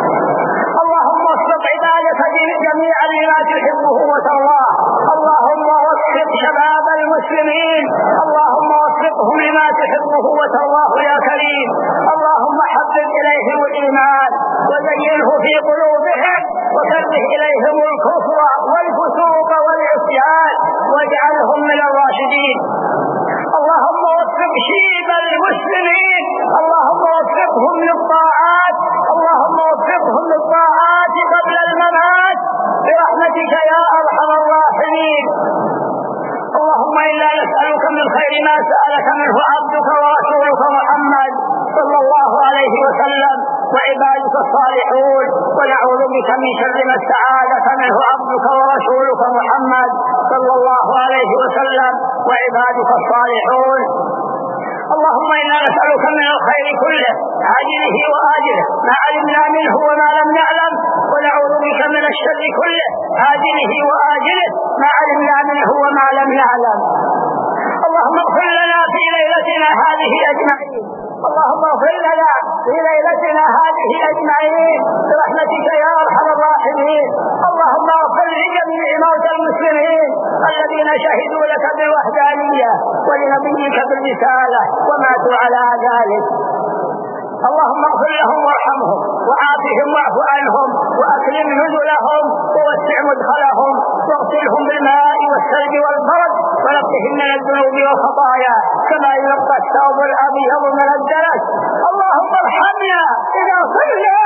اللهم وفق عبادك جميعا لما تحبه وترضاه. اللهم وفق شباب المسلمين. اللهم وفقهم لما تحبه وترضاه يا كريم. اللهم حبب إليهم الإيمان وزينه في قلوبهم وكره إليهم الكفر والفسوق والعصيان واجعلهم من الراشدين. اللهم وفق شيب المسلمين. اللهم وفقهم للطاعات. اللهم وفقهم للطاعات قبل الممات برحمتك يا أرحم الراحمين. اللهم إنا نسألك من خير ما سألك منه عبدك ورسولك محمد صلى الله عليه وسلم وعبادك الصالحون ونعوذ بك من شر ما استعاذك منه عبدك ورسولك محمد صلى الله عليه وسلم وعبادك الصالحون. اللهم إنا نسألك من الخير كله عاجله وآجله ما علمنا منه وما لم نعلم ونعوذ بك من الشر كله عاجله وآجله ما علمنا منه وما لم نعلم. اللهم اغفر لنا في ليلتنا هذه أجمعين اللهم اغفر لنا في ليلتنا هذه أجمعين برحمتك يا أرحم الراحمين. اللهم اغفر لجميع موتى المسلمين الذين شهدوا لك بالوحدانية ولنبيك بالرسالة وماتوا على ذلك. اللهم اغفر لهم وارحمهم وعافهم واعف عنهم واكرم نزلهم ووسع مدخلهم واغسلهم بالماء والثلج والبرد ونقهم من الذنوب والخطايا كما ينقى الثوب الابيض من الدنس. اللهم ارحمنا اذا صرنا.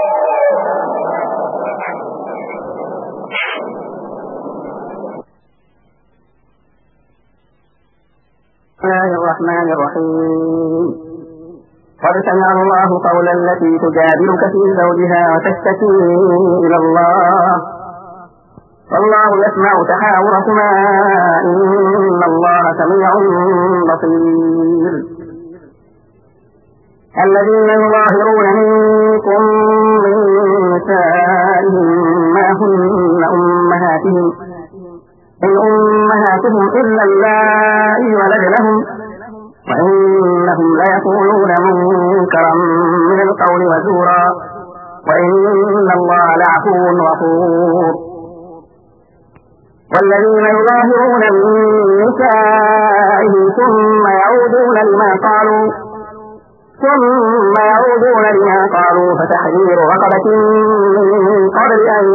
بسم الله الرحمن الرحيم. قد سمع الله قول التي تجادلك في زوجها وتشتكي إلى الله والله يسمع تحاوركما إن الله سميع بصير. الذين يظاهرون منكم من نسائهم ما هن أمهاتهم إن أمهاتهم إلا اللائي ولدنهم وإنهم ليقولون منكرا من القول وزورا وإن الله لعفو غفور. والذين يظاهرون من نسائهم ثم يعودون لما قالوا ثم يعودون لما قالوا فتحرير رقبة من قبل أن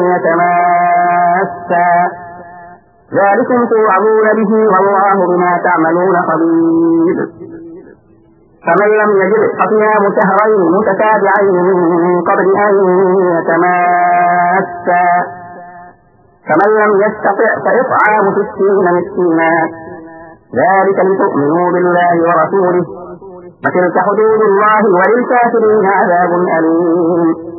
يتماسا ذلكم توعظون به والله بما تعملون خبير. فمن لم يجد فصيام شهرين متتابعين من قبل أن يتماسا فمن لم يستطع فإطعام ستين مسكينا ذلك لتؤمنوا بالله ورسوله وتلك حدود الله وللكافرين عذاب أليم.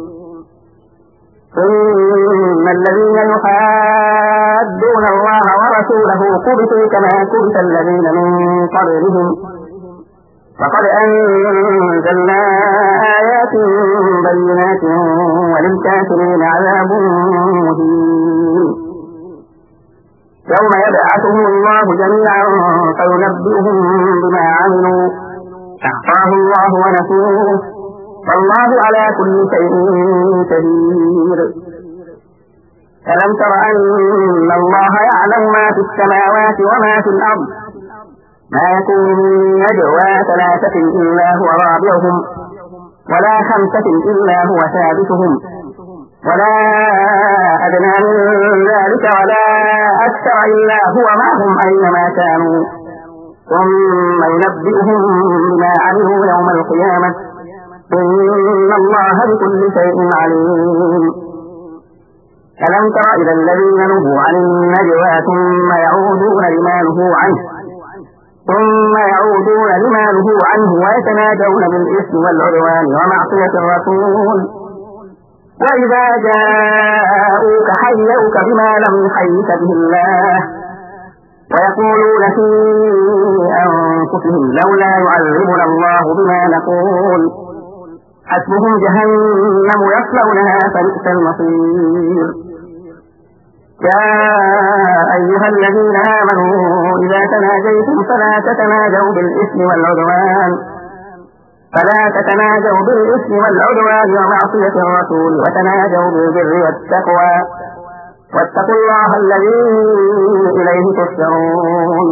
إن الذين يحادون الله ورسوله كبتوا كما كبت الذين من قبلهم وقد أنزلنا آيات بينات وللكافرين عذاب مهين. يوم يبعثهم الله جميعا فينبئهم بما عملوا أحصاه الله ونسوه والله على كل شيء شهيد. ألم تر أن الله يعلم ما في السماوات وما في الأرض ما يكون من نجوى ثلاثة إلا هو رابعهم ولا خمسة إلا هو سادسهم ولا أدنى من ذلك ولا أكثر إلا هو معهم أينما كانوا ثم ينبئهم بما عملوا يوم القيامة إن الله بكل شيء عليم. ألم تر إلى الذين نهوا عن النجوى ثم يعودون لما نهوا عنه ثم يعودون لما نهوا عنه ويتناجون بالإثم والعدوان ومعصية الرسول وإذا جاءوك حيوك بما لم يحيك به الله ويقولون في أنفسهم لولا يعذبنا الله بما نقول حسبهم جهنم يصلونها فبئس المصير. يا أيها الذين آمنوا إذا تناجيتم فلا تتناجوا بالإثم والعدوان فلا تتناجوا بالإثم والعدوان ومعصية الرسول وتناجوا بالبر والتقوى واتقوا الله الذي إليه تحشرون.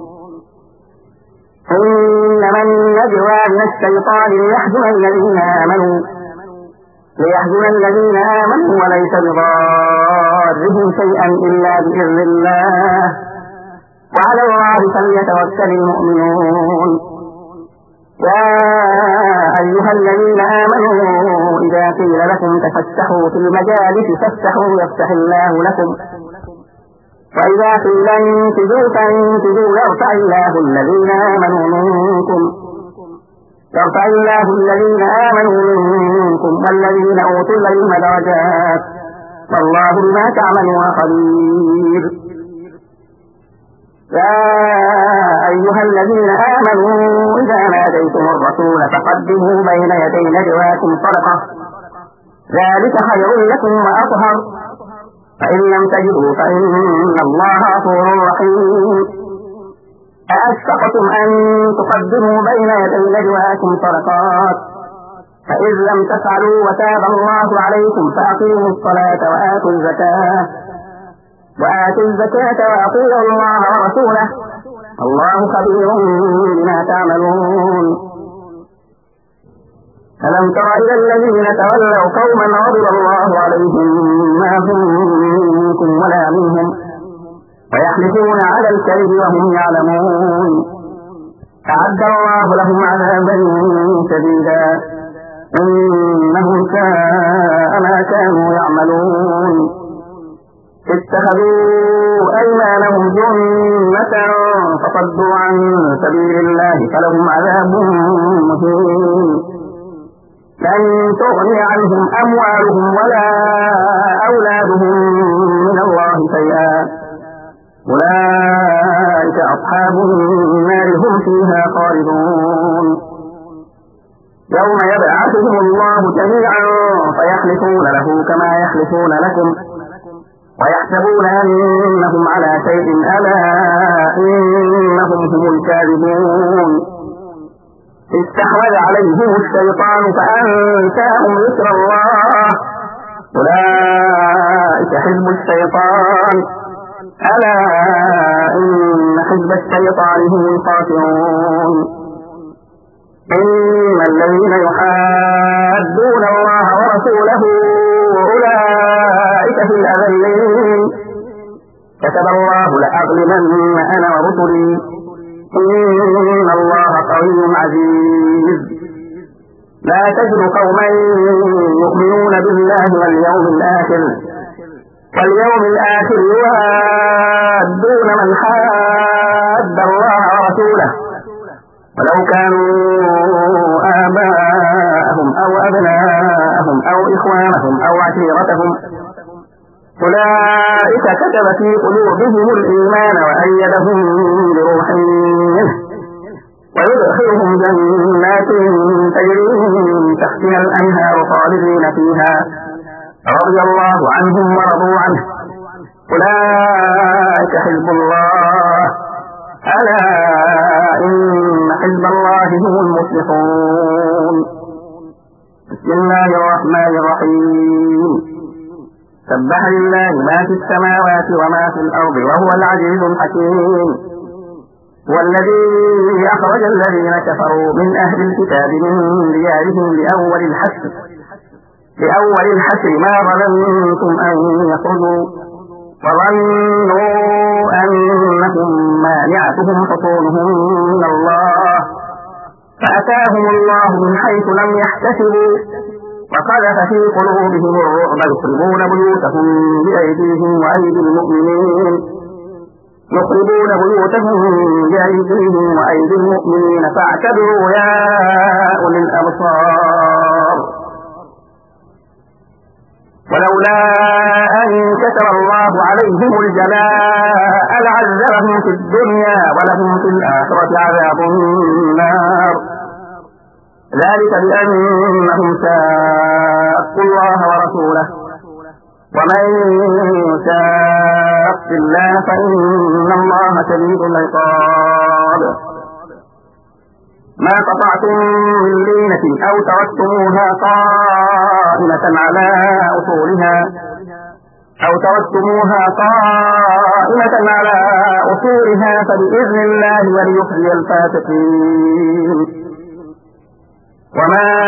إنما النجوى من الشيطان ليحزن الذين آمنوا ليحزن الذين آمنوا وليس بضارهم شيئا إلا بإذن الله وعلى الله فليتوكل المؤمنون. يا أيها الذين آمنوا إذا قيل لكم تفسحوا في المجالس فافسحوا يفسح الله لكم وإذا قيل انتجوا فانتجوا يرفع الله الذين آمنوا منكم يرفع الله الذين آمنوا منكم والذين أوتوا العلم درجات والله بما تعملون خبير. يا أيها الذين آمنوا إذا ناديتم الرسول فقدموا بين يدي نجواكم صدقة ذلك خير لكم وأطهر فإن لم تجدوا فإن الله غفور رحيم. أأشفقتم أن تقدموا بين يدي نجواكم صدقات فإذ لم تفعلوا وتاب الله عليكم فأقيموا الصلاة وآتوا الزكاة وآتوا الزكاة وأطيعوا الله ورسوله الله خبير بما تعملون. ألم تر إلى الذين تولوا قوما غضب الله عليهم ما هم منكم ولا منهم ويحلفون على الكذب وهم يعلمون أعد الله لهم عذابا شديدا إنهم ساء ما كانوا يعملون. اتخذوا أيمانهم جنة فصدوا عن سبيل الله فلهم عذاب مهين لن تغني عنهم أموالهم ولا أولادهم من الله شيئا أولئك أصحاب النار هم فيها خالدون. يوم يبعثهم الله جميعا فيحلفون له كما يحلفون لكم ويحسبون أنهم على شيء ألا إنهم هم الكاذبون. استحوذ عليهم الشيطان فأنساهم ذكر الله أولئك حزب الشيطان ألا إن حزب الشيطان هم الخاسرون. إن الذين يحادون الله ورسوله أولئك في الأذلين كتب الله لأغلبن أنا ورسلي إن الله قوي عزيز. لا تجد قوما يؤمنون بالله واليوم الآخر واليوم الآخر يوادون من حاد الله ورسوله ولو كانوا آباءهم أو أبناءهم أو إخوانهم أو عشيرتهم أولئك كتب في قلوبهم الإيمان وأيدهم بروح منه ويدخلهم جنات تجري من تحتها الأنهار خالدين فيها رضي الله عنهم ورضوا عنه أولئك حزب الله ألا إن حزب الله هم المفلحون. بسم الله الرحمن الرحيم. سبح لله ما في السماوات وما في الأرض وهو العزيز الحكيم. والذي أخرج الذين كفروا من أهل الكتاب من ديارهم لأول الحشر لأول الحشر ما ظننتم أن يخرجوا وظنوا أنهم مانعتهم حصونهم من الله فأتاهم الله من حيث لم يحتسبوا وقذف في قلوبهم الرعب يخربون بيوتهم بأيديهم وأيدي المؤمنين يخربون بيوتهم بأيديهم وأيدي المؤمنين فاعتبروا يا أولي الأبصار. ولولا أن كتب الله عليهم الجلاء لعذبهم في الدنيا ولهم في الآخرة عذاب النار ذلك بأنهم شاقوا الله ورسوله ومن يشاق الله فإن الله شديد العقاب. ما قطعتم من لينة أو تركتموها قائمة على أصولها أو تركتموها قائمة على أصولها فبإذن الله وليخزي الفاسقين. وما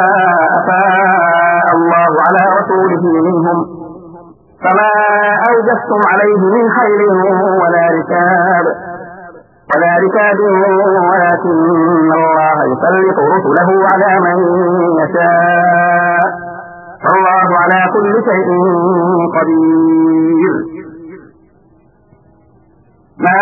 أفاء الله على رسوله منهم فما أوجفتم عليه من خيل ولا ركاب ولا ركاب ولكن الله يسلط رسله على من يشاء والله على كل شيء قدير. ما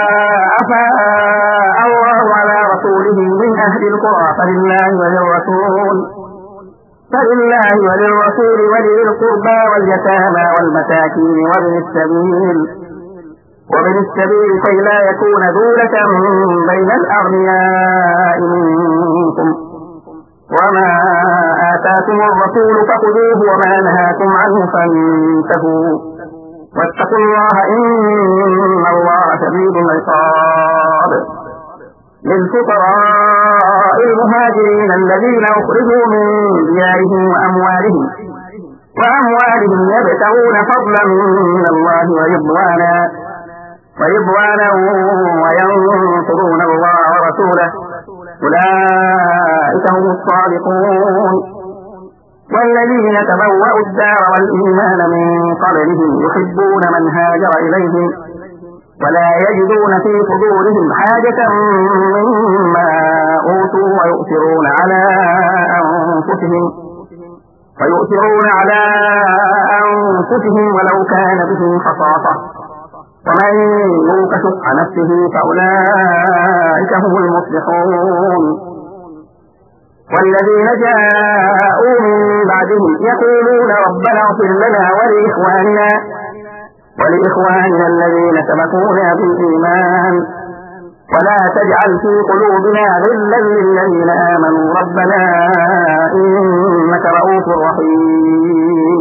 أفاء الله على رسوله من أهل القرى فلله وللرسول فلله وللرسول ولذي القربى واليتامى والمساكين وابن السبيل وابن السبيل كي لا يكون دولة بين الأغنياء منكم وما آتاكم الرسول فخذوه وما نهاكم عنه فانتهوا واتقوا الله إن الله شديد العقاب. للفقراء المهاجرين الذين أخرجوا من ديارهم وأموالهم وأموالهم يبتغون فضلا من الله ورضوانا ورضوانا وينصرون الله ورسوله أولئك هم الصادقون. والذين تبوأوا الدار والإيمان من قبلهم يحبون من هاجر إليهم ولا يجدون في صدورهم حاجة مما أوتوا ويؤثرون على أنفسهم ويؤثرون على أنفسهم ولو كان بهم خصاصة ومن يوق شح نفسه فأولئك هم المفلحون. والذين جاءوا من بعدهم يقولون ربنا اغفر لنا ولإخواننا ولإخواننا الذين سبقونا بالإيمان ولا تجعل في قلوبنا غلا للذين آمنوا ربنا إنك رؤوف رحيم.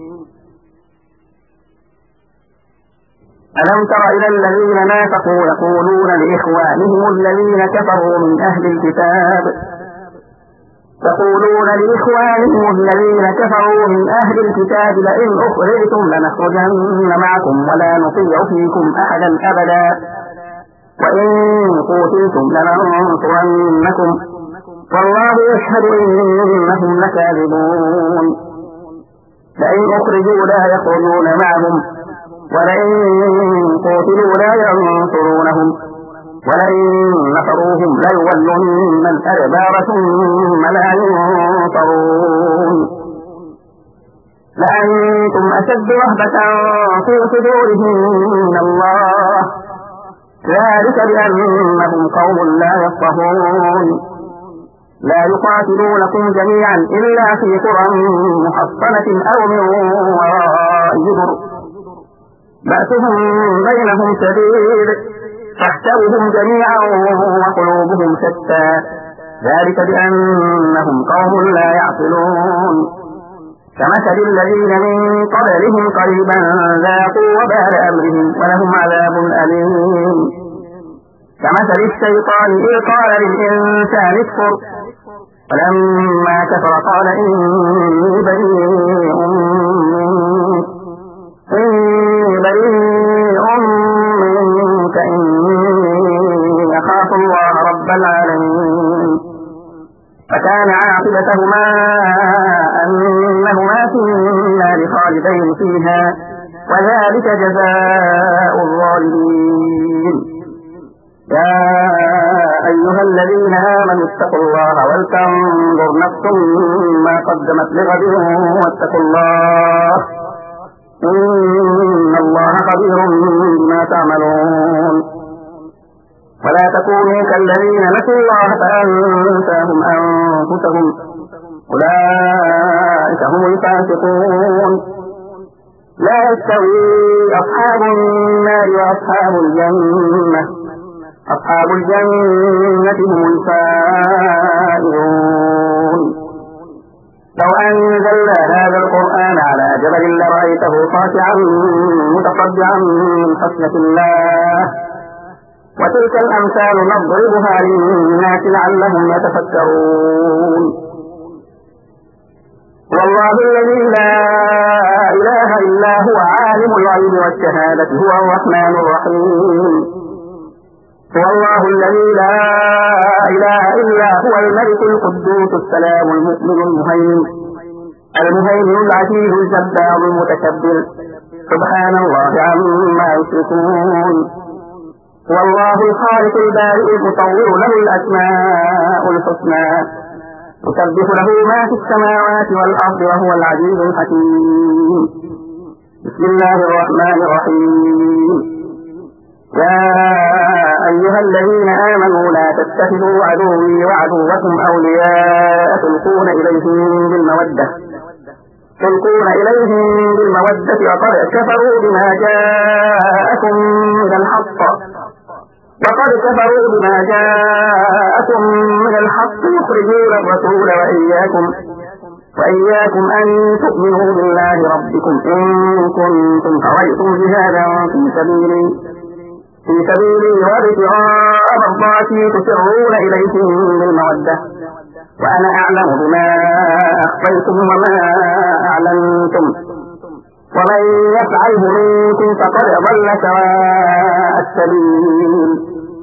ألم تر إلى الذين نافقوا يقولون لإخوانهم الذين كفروا من أهل الكتاب يقولون لإخوانهم الذين كفروا من أهل الكتاب لئن أخرجتم لنخرجن معكم ولا نطيع فيكم أحدا أبدا وإن قتلتم لننصرنكم والله يشهد إنهم لكاذبون. لئن أخرجوا لا يخرجون معهم ولئن قتلوا لا ينصرونهم ولئن نصروهم ليولن الأدبار ثم لا ينصرون. لأنتم أشد رهبة في صدورهم من الله ذلك بأنهم قوم لا يفقهون. لا يقاتلونكم جميعا إلا في قرى محصنة أو من وراء جدر بأسهم بينهم شديد تحسبهم جميعا وقلوبهم شتى ذلك بأنهم قوم لا يعقلون. كمثل الذين من قبلهم قريبا ذاقوا وبال أمرهم ولهم عذاب أليم. كمثل الشيطان إذ قال للإنسان اكفر فلما كفر قال إني بريء منك إني بريء منك إني أخاف الله رب العالمين. فكان عاقبتهما أنهما في النار خالدين فيها وذلك جزاء الظالمين. يا أيها الذين آمنوا اتقوا الله ولتنظر نفس ما قدمت لغد واتقوا الله إن الله خبير بما تعملون. ولا تكونوا كالذين نسوا الله فأنساهم أنفسهم أولئك هم الفاسقون. لا يستوي أصحاب النار وأصحاب الجنة أصحاب الجنة هم الفائزون. لو أنزلنا هذا القرآن على جبل لرأيته خاشعا متصدعا من خشية الله وتلك الأمثال نضربها للناس لعلهم يتفكرون. والله الذي لا إله إلا هو عالم الغيب والشهادة هو الرحمن الرحيم. هو الله الذي لا إله إلا هو الملك القدوس السلام المؤمن المهيمن المهيمن العزيز الجبار المتكبر سبحان الله عما يشركون. هو الله الخالق البارئ المصور له الأسماء الحسنى يسبح له ما في السماوات والأرض وهو العزيز الحكيم. بسم الله الرحمن الرحيم. يا أيها الذين آمنوا لا تتخذوا عدوي وعدوكم أولياء تلقون إليهم بالمودة تلقون إليهم بالمودة وقد كفروا بما جاءكم من الحق وقد كفروا بما جاءكم من الحق يخرجون الرسول وإياكم وإياكم أن تؤمنوا بالله ربكم إن كنتم خرجتم جهادا في سبيلي في سبيلي وابتغاء مرضاتي تسرون إليهم بالمودة وأنا أعلم بما أخفيتم وما أعلنتم ومن يفعله منكم فقد ضل سواء السبيل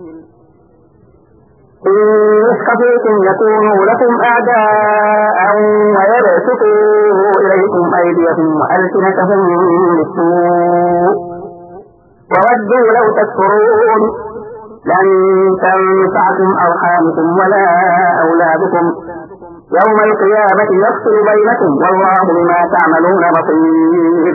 إن يثقفوكم يكونوا لكم أعداء ويبسطوا إليكم أيديهم وألسنتهم بالسوء وودوا لو تكفرون لن تنفعكم أرحامكم ولا أولادكم يوم القيامة يفصل بينكم والله بما تعملون بصير.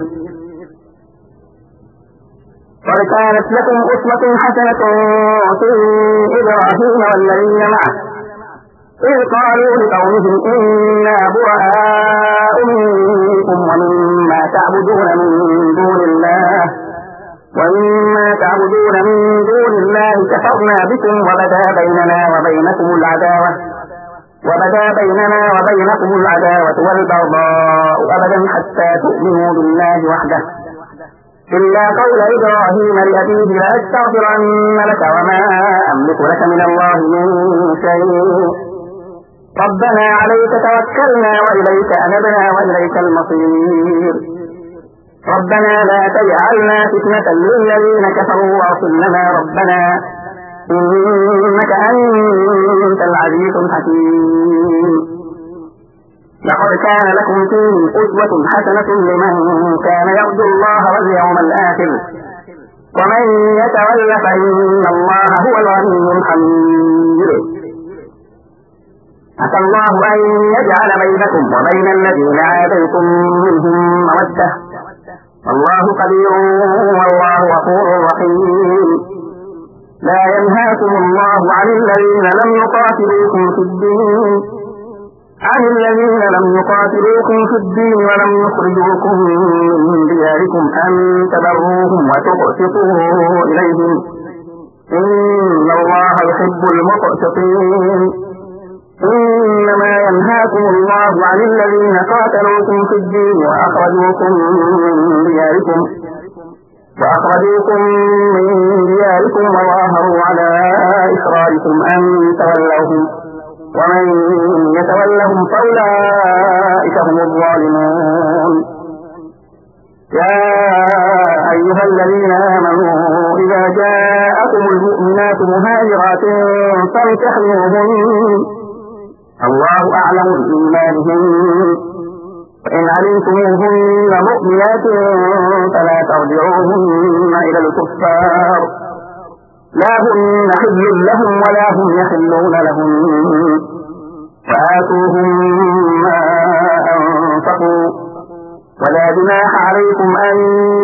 قد كانت لكم أسوة حسنة في إبراهيم والذين معه إذ قالوا لقومهم إنا براء منكم ومما تعبدون من دون الله ومما تعبدون من دون الله كفرنا بكم وبدا بيننا وبينكم العداوة وبدا بيننا وبينكم العداوة والبغضاء أبدا حتى تؤمنوا بالله وحده إلا قول إبراهيم لأبيه لأستغفرن لك وما أملك لك من الله من شيء ربنا عليك توكلنا وإليك أنبنا وإليك المصير ربنا لا تجعلنا فتنة للذين كفروا واغفر لنا ربنا إنك أنت العزيز الحكيم. لقد كان لكم فيه أسوة حسنة لمن كان يرجو الله واليوم الآخر ومن يتول فإن الله هو الغني الحميد. عسى الله أن يجعل بينكم وبين الذين عاديتم منهم مودة الله قدير والله غفور رحيم. لا ينهاكم الله عن الذين لم يقاتلوكم في الدين عن الذين لم يقاتلوكم في الدين ولم يخرجوكم من دياركم أن تبروهم وتقسطوا إليهم إن الله يحب المقسطين. إنما ينهاكم الله عن الذين قاتلوكم في الدين وأخرجوكم من دياركم وأخرجوكم من دياركم وظاهروا على إخراجكم أن تولوهم ومن يتولهم فأولئك هم الظالمون. يا أيها الذين آمنوا إذا جاءكم المؤمنات مهاجرات فامتحنوهن الله أعلم بإيمانهن فإن علمتموهن مؤمنات فلا ترجعوهن إلى الكفار لا هن حل لهم ولا هم يحلون لهم وآتوهم ما أنفقوا ولا جناح عليكم أن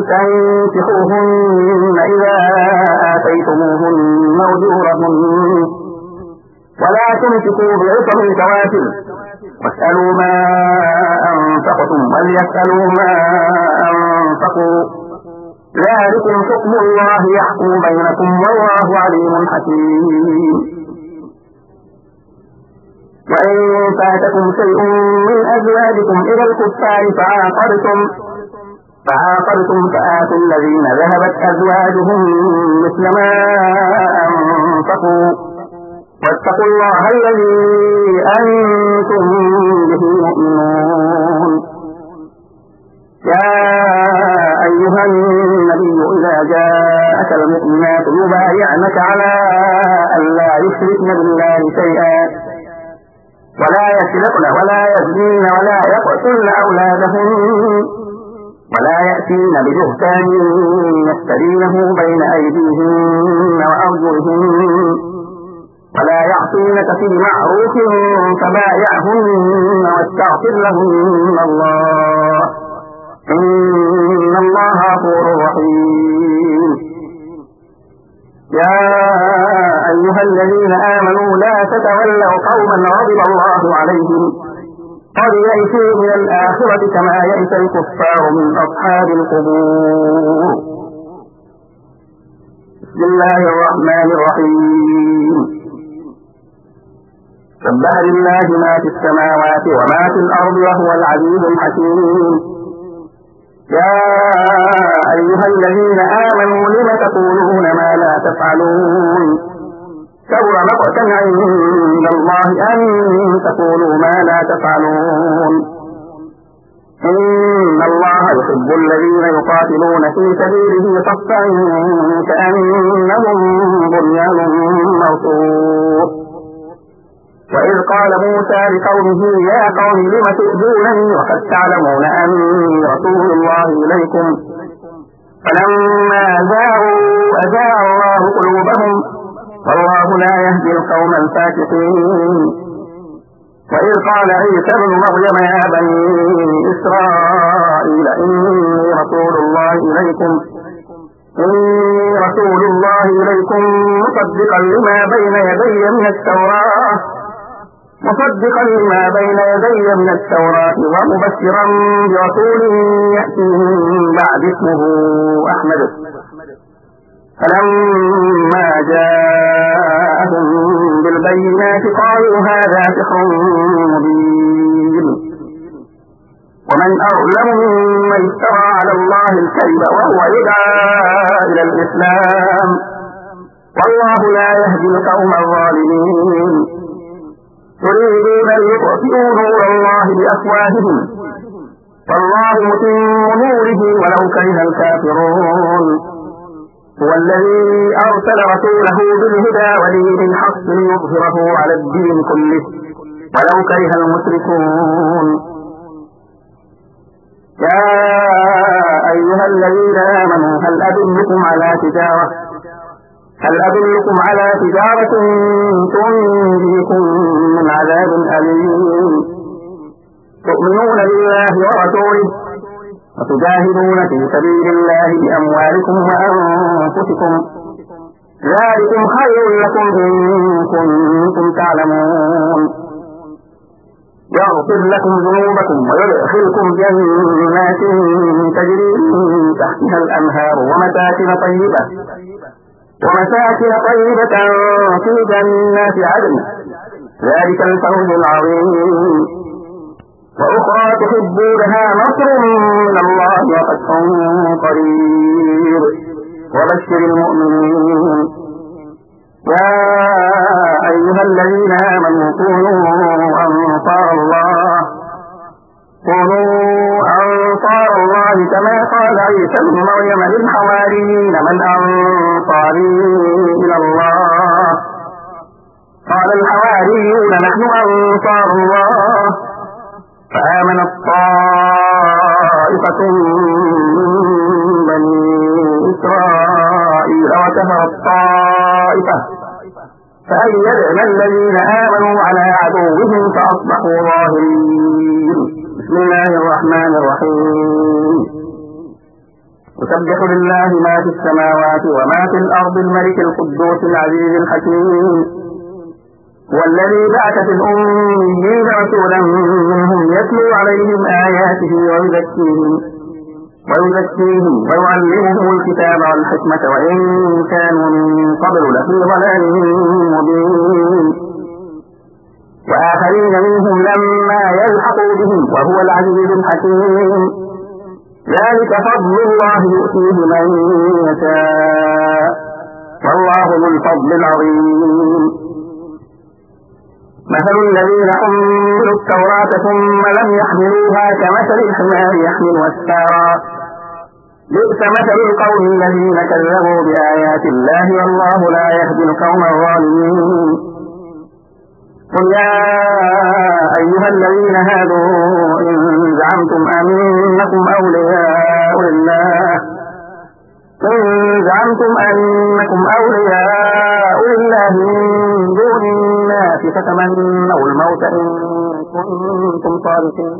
تنكحوهن إذا آتيتموهن أجورهن ولا تمسكوا بعصم الكوافر واسألوا ما أنفقتم وليسألوا ما أنفقوا ذلكم حكم الله يحكم بينكم والله عليم حكيم. وإن فاتكم شيء من أزواجكم إلى الكفار فعاقبتم فعاقبتم فآتوا الذين ذهبت أزواجهم مثل ما أنفقوا واتقوا الله الذي أنتم به مؤمنون. يا أيها النبي إذا جاءك المؤمنات يبايعنك على أن لا يشركن بالله شيئا ولا يسرقن ولا يزنين ولا يقتلن أولادهن ولا يأتين ببهتان يفترينه بين أيديهن وأرجلهن ولا يعصينك في معروف فبايعهن واستغفر لهن الله إن الله غفور رحيم. يا أيها الذين آمنوا لا تتولوا قوما غضب الله عليهم قد يئسوا من الآخرة كما يئس الكفار من أصحاب القبور. بسم الله الرحمن الرحيم. سبح لله ما في السماوات وما في الأرض وهو العزيز الحكيم. يا أيها الذين آمنوا لم تقولون ما لا تفعلون كبر مقتا عند الله أن تقولوا ما لا تفعلون إن الله يحب الذين يقاتلون في سبيله صفا كأنهم بنيان مرصوص. وإذ قال موسى لقومه يا قوم لم تؤذونني وقد تعلمون أني رسول الله إليكم فلما زاغوا أزاغ الله قلوبهم والله لا يهدي القوم الفاسقين. وإذ قال عيسى ابن مريم يا بني إسرائيل إني رسول الله إليكم إني رسول الله إليكم مصدقا لما بين يدي من التوراة مصدقا لما بين يدي من التوراة ومبشرا برسول يأتي من بعد اسمه أحمد. فلما جاءهم بالبينات قالوا هذا سحر مبين. ومن أظلم ممن افترى على الله الكذب وهو يدعى إلى الإسلام والله لا يهدي القوم الظالمين. يريدون ليطفئوا نور الله بأفواههم والله متم نوره ولو كره الكافرون. هو الذي أرسل رسوله بالهدى ودين الحق ليظهره على الدين كله ولو كره المشركون. يا أيها الذين آمنوا هل أدلكم على تجارة هل أدلكم على تجارة تنجيكم من عذاب أليم تؤمنون بالله ورسوله وتجاهدون في سبيل الله بأموالكم وأنفسكم ذلكم خير لكم إن كنتم تعلمون. يغفر لكم ذنوبكم ويدخلكم جنات تجري من تحتها الأنهار ومساكن طيبة ومساكن طيبة في جنات عدن ذلك الفوز العظيم. وأخرى تحبونها نصر من الله وفتح قريب وبشر المؤمنين. يا أيها الذين آمنوا كونوا أنصار الله كونوا أنصار الله كما قال عيسى ابن مريم للحواريين من أنصاري إلى الله قال الحواريون نحن أنصار الله فآمنت طائفة من بني إسرائيل وكفرت طائفة فأيدنا الذين آمنوا على عدوهم فأصبحوا ظاهرين. بسم الله الرحمن الرحيم. يسبح لله ما في السماوات وما في الأرض الملك القدوس العزيز الحكيم. والذي بعث في الأميين رسولا منهم يتلو عليهم آياته ويزكيهم ويزكيهم ويعلمهم الكتاب والحكمة وإن كانوا من قبل لفي ضلال مبين. وآخرين منهم لما يلحقوا بهم وهو العزيز الحكيم. ذلك فضل الله يؤتيه من يشاء والله ذو الفضل العظيم. مثل الذين حملوا التوراة ثم لم يحملوها كمثل الحمار يحمل أسفارا بئس مثل القوم الذين كذبوا بآيات الله والله لا يهدي القوم الظالمين. قل يا أيها الذين هادوا إن زعمتم أنكم أولياء لله إن زعمتم أنكم أولياء لله من دون الناس فتمنوا الموت إن كنتم صادقين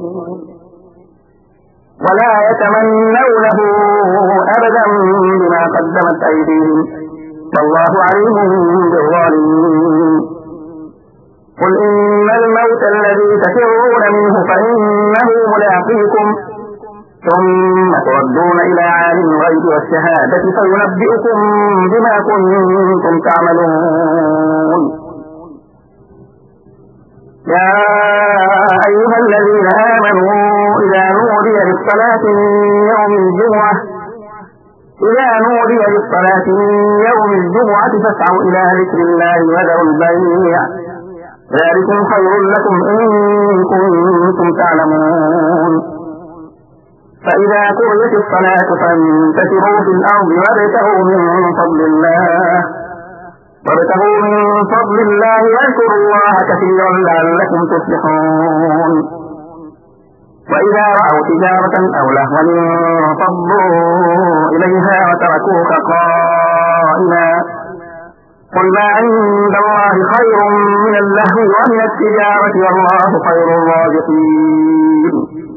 ولا يتمنونه أبدا بما قدمت أيديهم والله عليم بالظالمين. قل إن الموت الذي تفرون منه فإنه ملاقيكم ثم تردون إلى عالم الغيب والشهادة فينبئكم بما كنتم تعملون. يا أيها الذين آمنوا إذا نودي للصلاة من يوم الجمعة إذا نودي للصلاة من يوم الجمعة فاسعوا إلى ذكر الله وذروا البيع ذلكم خير لكم إن كنتم تعلمون فإذا قضيت الصلاة فانتشروا في الأرض وابتغوا من فضل الله وابتغوا من فضل الله واذكروا الله كثيرا لعلكم تفلحون وإذا رأوا تجارة أو لهوا انفضوا إليها وتركوك قائما قل ما عند الله خير من اللهو ومن التجارة والله خير الرازقين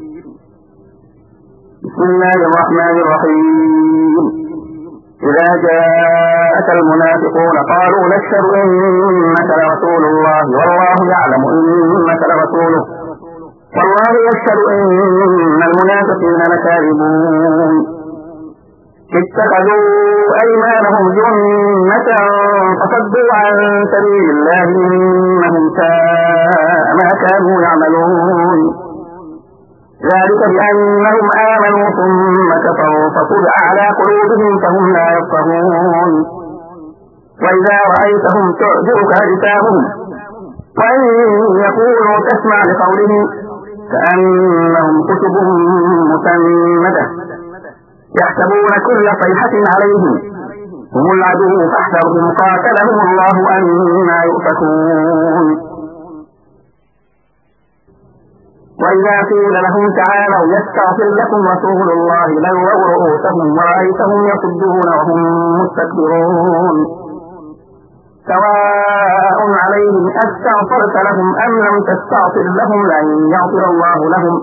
بسم الله الرحمن الرحيم إذا جاءك المنافقون قالوا نشهد إنك لرسول الله والله يعلم إنك لرسوله والله يشهد إن المنافقين لكاذبون اتخذوا أيمانهم جنة فصدوا عن سبيل الله إنهم ساء ما كانوا يعملون ذلك بأنهم آمنوا ثم كفروا فطبع على قلوبهم فهم لا يفقهون وإذا رأيتهم تعجبك أجسامهم وإن يقولوا تسمع لقولهم كأنهم كتب مسندة يحسبون كل صيحة عليهم هم العدو فاحذرهم قاتلهم الله أنى يؤفكون وإذا قيل لهم تعالوا يستغفر لكم رسول الله لووا رؤوسهم ورأيتهم يصدون وهم مستكبرون سواء عليهم أستغفرت لهم أم لم تستغفر لهم لن يغفر الله لهم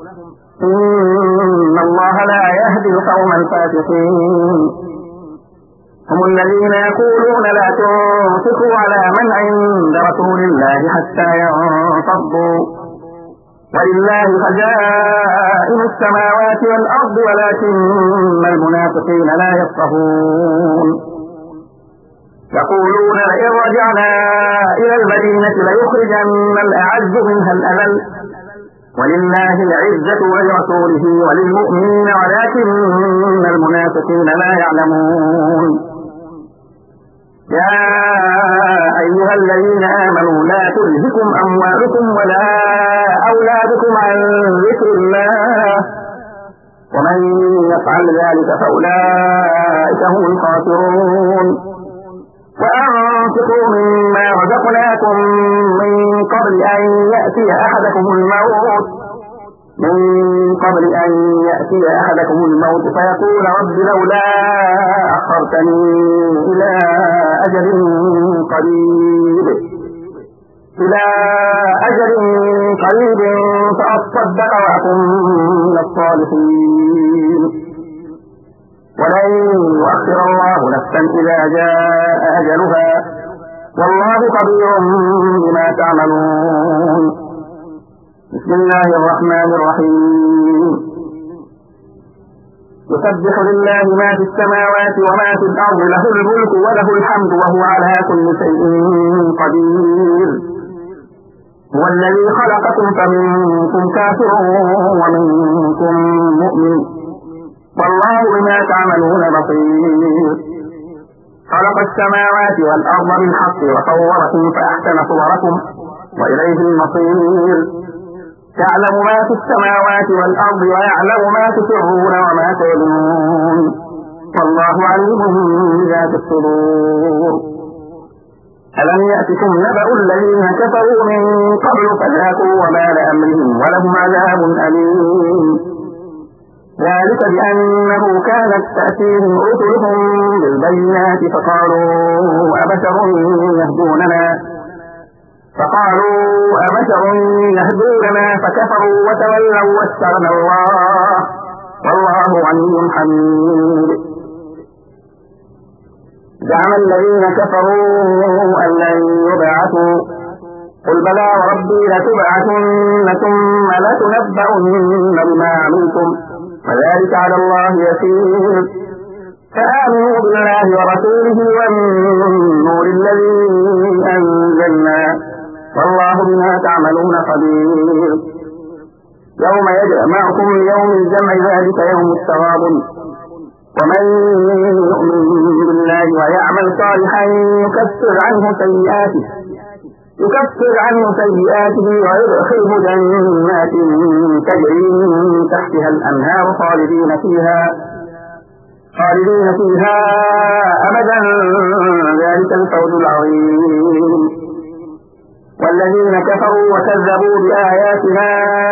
إن الله لا يهدي القوم الفاسقين هم الذين يقولون لا تنفقوا على من عند رسول الله حتى ينفضوا ولله خزائن السماوات والأرض ولكن المنافقين لا يفقهون يقولون لئن رجعنا إلى المدينة ليخرجن الأعز منها الأذل ولله العزة ولرسوله وللمؤمنين ولكن المنافقين لا يعلمون يا أيها الذين آمنوا لا تلهكم أموالكم ولا أولادكم عن ذكر الله ومن يفعل ذلك فأولئك هم الخاسرون وأنفقوا مما رزقناكم من قبل أن يأتي أحدكم الموت من قبل أن يأتي أحدكم الموت فيقول رب لولا أخرتني إلى أجل قريب إلى أجل قريب فأصدق وأكن من الصالحين ولن يؤخر الله نفسا إذا جاء أجلها والله خبير بما تعملون بسم الله الرحمن الرحيم يسبح لله ما في السماوات وما في الأرض له الملك وله الحمد وهو على كل شيء قدير هو الذي خلقكم فمنكم كافر ومنكم مؤمن والله بما تعملون بصير خلق السماوات والأرض بالحق وصوركم فأحسن صوركم وإليه المصير يعلم ما في السماوات والأرض ويعلم ما تسرون وما تعلنون والله عليم بذات الصدور ألم يأتكم نبأ الذين كفروا من قبل فذاقوا وبال أمرهم ولهم عذاب أليم ذلك بأنه كانت تأتيهم رسلهم بالبينات فقالوا أبشر يهدوننا فقالوا أبشر يهدوننا فكفروا وتولوا واستغنى الله والله غني حميد زعم الذين كفروا أن لن يبعثوا قل بلى وربي لتبعثن ثم لتنبؤن بما عملتم وذلك على الله يسير فآمنوا بالله ورسوله والنور الذي أنزلنا والله بما تعملون خبير. يوم يجمعكم ليوم الجمع ذلك يوم التغابن. ومن يؤمن بالله ويعمل صالحا يكفر عنه سيئاته يكفر عنه سيئاته ويدخله جنات تجري من تحتها الأنهار خالدين فيها خالدين فيها أبدا ذلك الفوز العظيم. والذين كفروا وكذبوا بآياتنا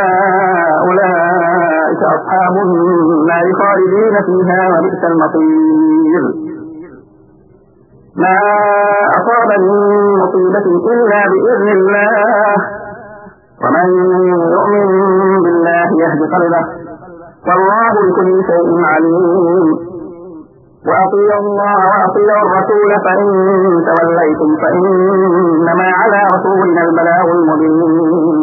أولئك أصحاب النار خالدين فيها وبئس المصير. ما أصاب من مصيبة إلا بإذن الله ومن يؤمن بالله يهد قلبه والله بكل شيء عليم. وأطيعوا الله وأطيعوا الرسول فإن توليتم فإنما على رسولنا البلاغ المبين.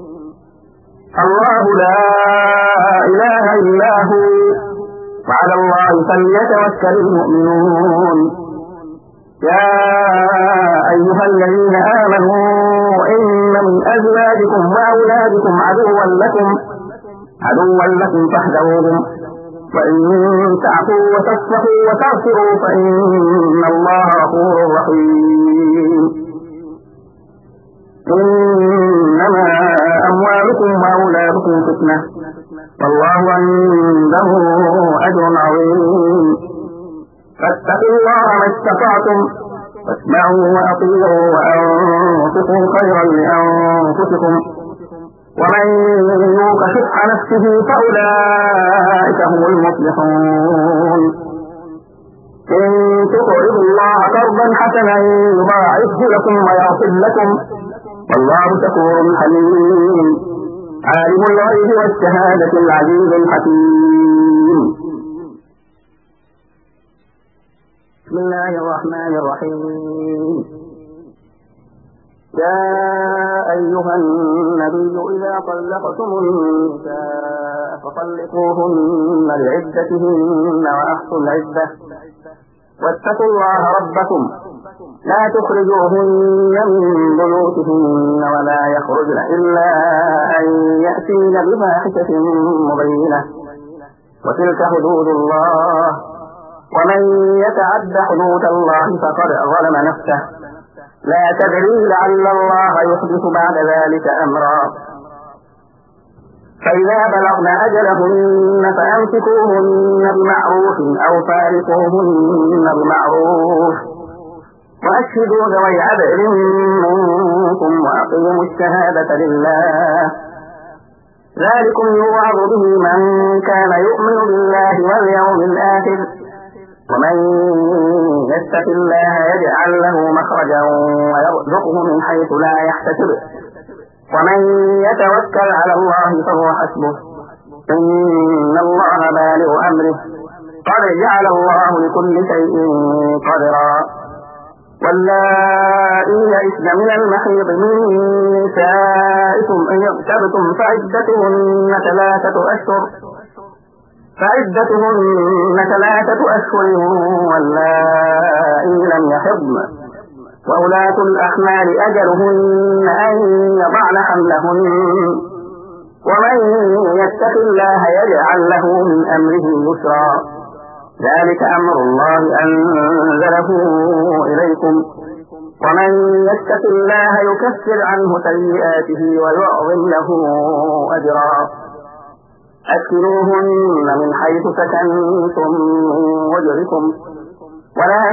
الله لا إله إلا هو وعلى الله فليتوكل المؤمنون. يا أيها الذين آمنوا إن من أزواجكم وأولادكم عدوا لكم عدوا لكم فاحذروهم وإن تعفوا وتصفحوا وتغفروا فإن الله غفور رحيم. إنما أموالكم وأولادكم فتنة والله عنده أجر عظيم. فاتقوا الله ما استطعتم واسمعوا وأطيعوا وأنفقوا خيرا لأنفسكم ومن يوق شح نفسه فأولئك هم المفلحون. إن تقرضوا الله قرضا حسنا يضاعفه لكم ويغفر لكم والله شكور حليم. عالم الغيب والشهادة العزيز الحكيم. بسم الله الرحمن الرحيم. يا أيها النبي إذا طلقتم النساء فطلقوهن لعدتهن وأحصوا العدة واتقوا الله ربكم لا تخرجوهن من بيوتهن ولا يخرجن إلا أن يأتين بفاحشة مبينة وتلك حدود الله ومن يتعد حدود الله فقد ظلم نفسه لا تدري لعل الله يحدث بعد ذلك أمرا. فإذا بلغن أجلهن فأمسكوهن بمعروف أو فارقوهن بمعروف وأشهدوا ذوي عدل منكم وأقيموا الشهادة لله ذلكم يوعظ به من كان يؤمن بالله واليوم الآخر ومن يتق الله يجعل له مخرجا ويرزقه من حيث لا يحتسب ومن يتوكل على الله فهو حسبه إن الله بالغ أمره قد جعل الله لكل شيء قدرا. واللائي يئسن من المحيض من نسائكم إن ارتبتم فعدتهن ثلاثة أشهر فعدتهن ثلاثة أشهر واللائي لم يحضن وأولاة الأحمال أجلهن أن يضعن حملهن ومن يتق الله يجعل له من أمره يسرا. ذلك أمر الله أنزله إليكم ومن يتق الله يكفر عنه سيئاته ويعظم له أجرا. أسكنوهن من حيث سكنتم من وجهكم ولا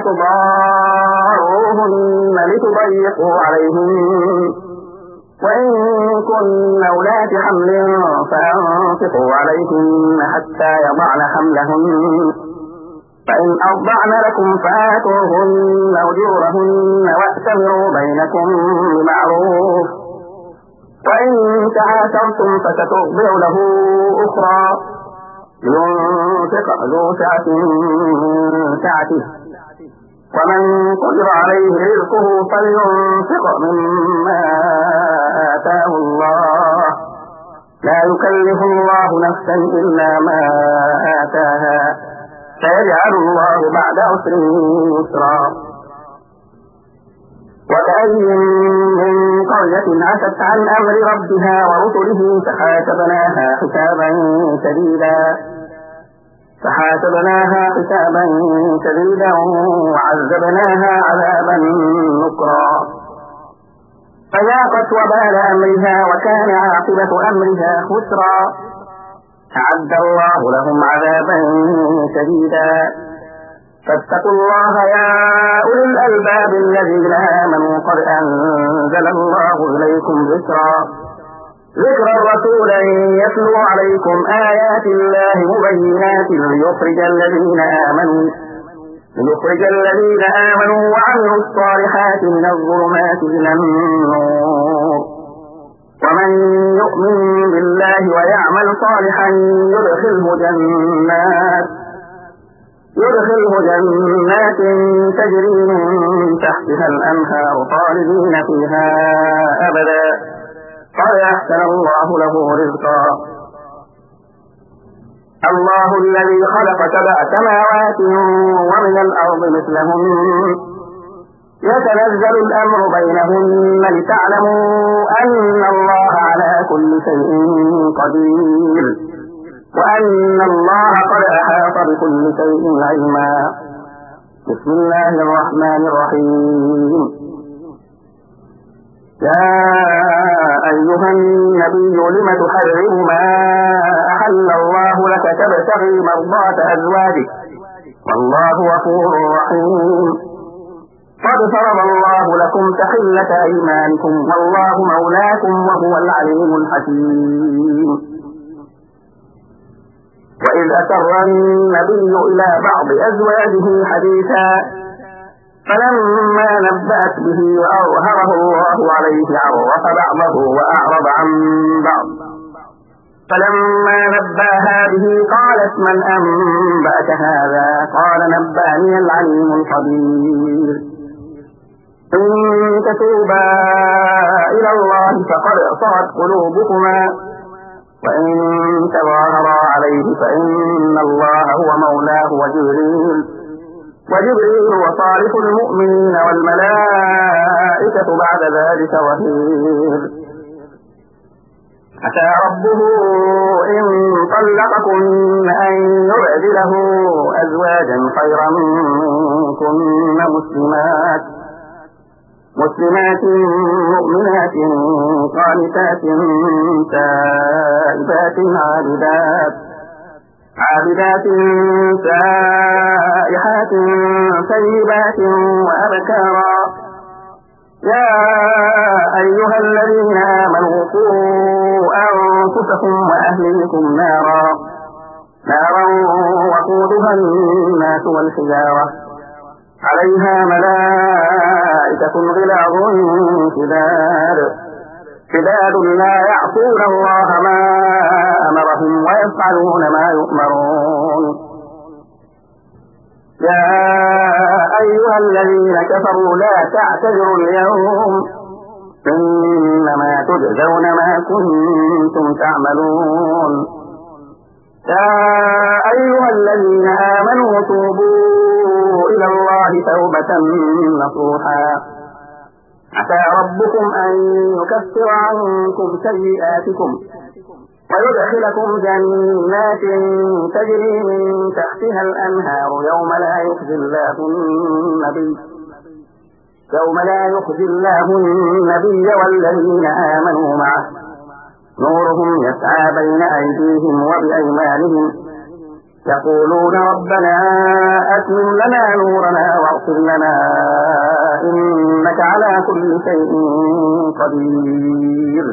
تضاروهن لتضيقوا عليهن وإن كن أولات حمل فأنفقوا عليهن حتى يضعن حملهن فإن أرضعن لكم فآتوهن أجورهن وأتمروا بينكم بمعروف وإن تعاسرتم فسترضع له أخرى لينفق ذو سعة من سعته ومن قدر عليه رزقه فلينفق مما آتاه الله لا يكلف الله نفسا إلا ما آتاها سيجعل الله بعد عسر يسرا. وكأي من قرية عتت عن أمر ربها ورسله فحاسبناها حسابا شديدا فحاسبناها حسابا شديدا وعذبناها عذابا نكرا فذاقت وبال أمرها وكان عاقبة أمرها خسرا أعد الله لهم عذابا شديدا فاتقوا الله يا أولي الألباب الذين آمنوا قد أنزل الله إليكم ذكرا ذكر الرسول يتلو عليكم آيات الله مبينات ليخرج الذين آمنوا ليخرج الذين آمنوا وعملوا الصالحات من الظلمات إلى النور ومن يؤمن بالله ويعمل صالحا يدخله جنات يدخله جنات تجري من تحتها الأنهار خالدين فيها أبدا قد أحسن الله له رزقا الله الذي خلق سبع سماوات ومن الأرض مثلهن يتنزل الأمر بينهن لتعلموا أن الله على كل شيء قدير وأن الله قد أحاط بكل شيء علما بسم الله الرحمن الرحيم يا أيها النبي لم تحرم ما أحل الله لك تبتغي مرضات أزواجك والله غفور رحيم قد فرض الله لكم تحلة أيمانكم والله مولاكم وهو العليم الحكيم وإذ أسر النبي إلى بعض أزواجه حديثا فلما نبأت به وأظهره الله عليه عرف بعضه وأعرض عن بعض فلما نبأها به قالت من أنبأك هذا قال نبأني العليم الخبير إن تتوبا إلى الله فقد صغت قلوبكما وإن تظاهرا عليه فإن الله هو مولاه وجبريل وجبريل وصالح المؤمنين والملائكة بعد ذلك ظهير عسى ربه إن طلقكن أن يبدله أزواجا خيرا منكن مسلمات مسلمات مؤمنات قانتات تائبات عابدات عابدات سائحات طيبات وأبكارا يا أيها الذين آمنوا قوا أنفسكم وأهليكم نارا نارا وقودها الناس والحجارة عليها ملائكة غلاظ شداد شداد لا يعصون الله ما أمرهم ويفعلون ما يؤمرون يا أيها الذين كفروا لا تعتذروا اليوم إنما تجزون ما كنتم تعملون يا أيها الذين آمنوا توبوا إلى الله توبة نصوحا عسى ربكم أن يكفر عنكم سيئاتكم ويدخلكم جنات تجري من تحتها الأنهار يوم لا يخزي الله النبي يوم لا يخزي الله النبي والذين آمنوا معه نورهم يسعى بين أيديهم وبأيمانهم يقولون ربنا أتمم لنا نورنا واغفر لنا إنك على كل شيء قدير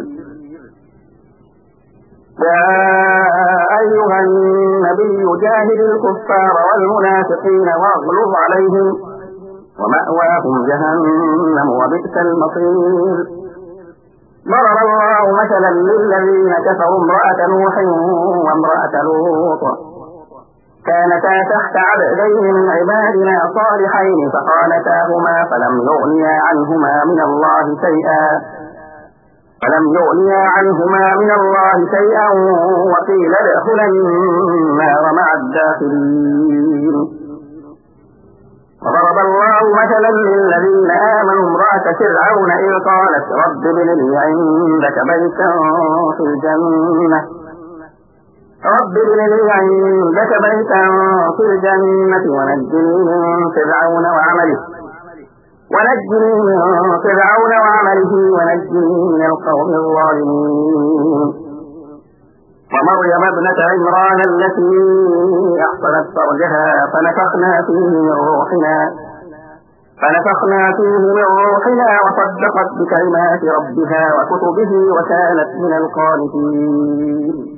يا أيها النبي جاهد الكفار والمنافقين واغلظ عليهم ومأواهم جهنم وبئس المصير ضرب الله مثلا للذين كفروا امرأة نوح وامرأة لوط كانتا تحت عبدين من عبادنا صالحين فخانتاهما فلم يغنيا عنهما من الله شيئا فلم يغنيا عنهما من الله شيئا وقيل ادخلا النار مع الداخلين وضرب الله مثلا للذين آمنوا امرأة فرعون إذ قالت رب ابن لي عندك بيتا في الجنة رب ابن لي عندك بيتا في الجنة ونجني من فرعون وعمله ونجني من فرعون وعمله ونجني من القوم الظالمين ومريم ابنة عمران التي أحصنت فرجها فنفخنا فيه من روحنا فنفخنا فيه من روحنا وصدقت بكلمات ربها وكتبه وكانت من القانتين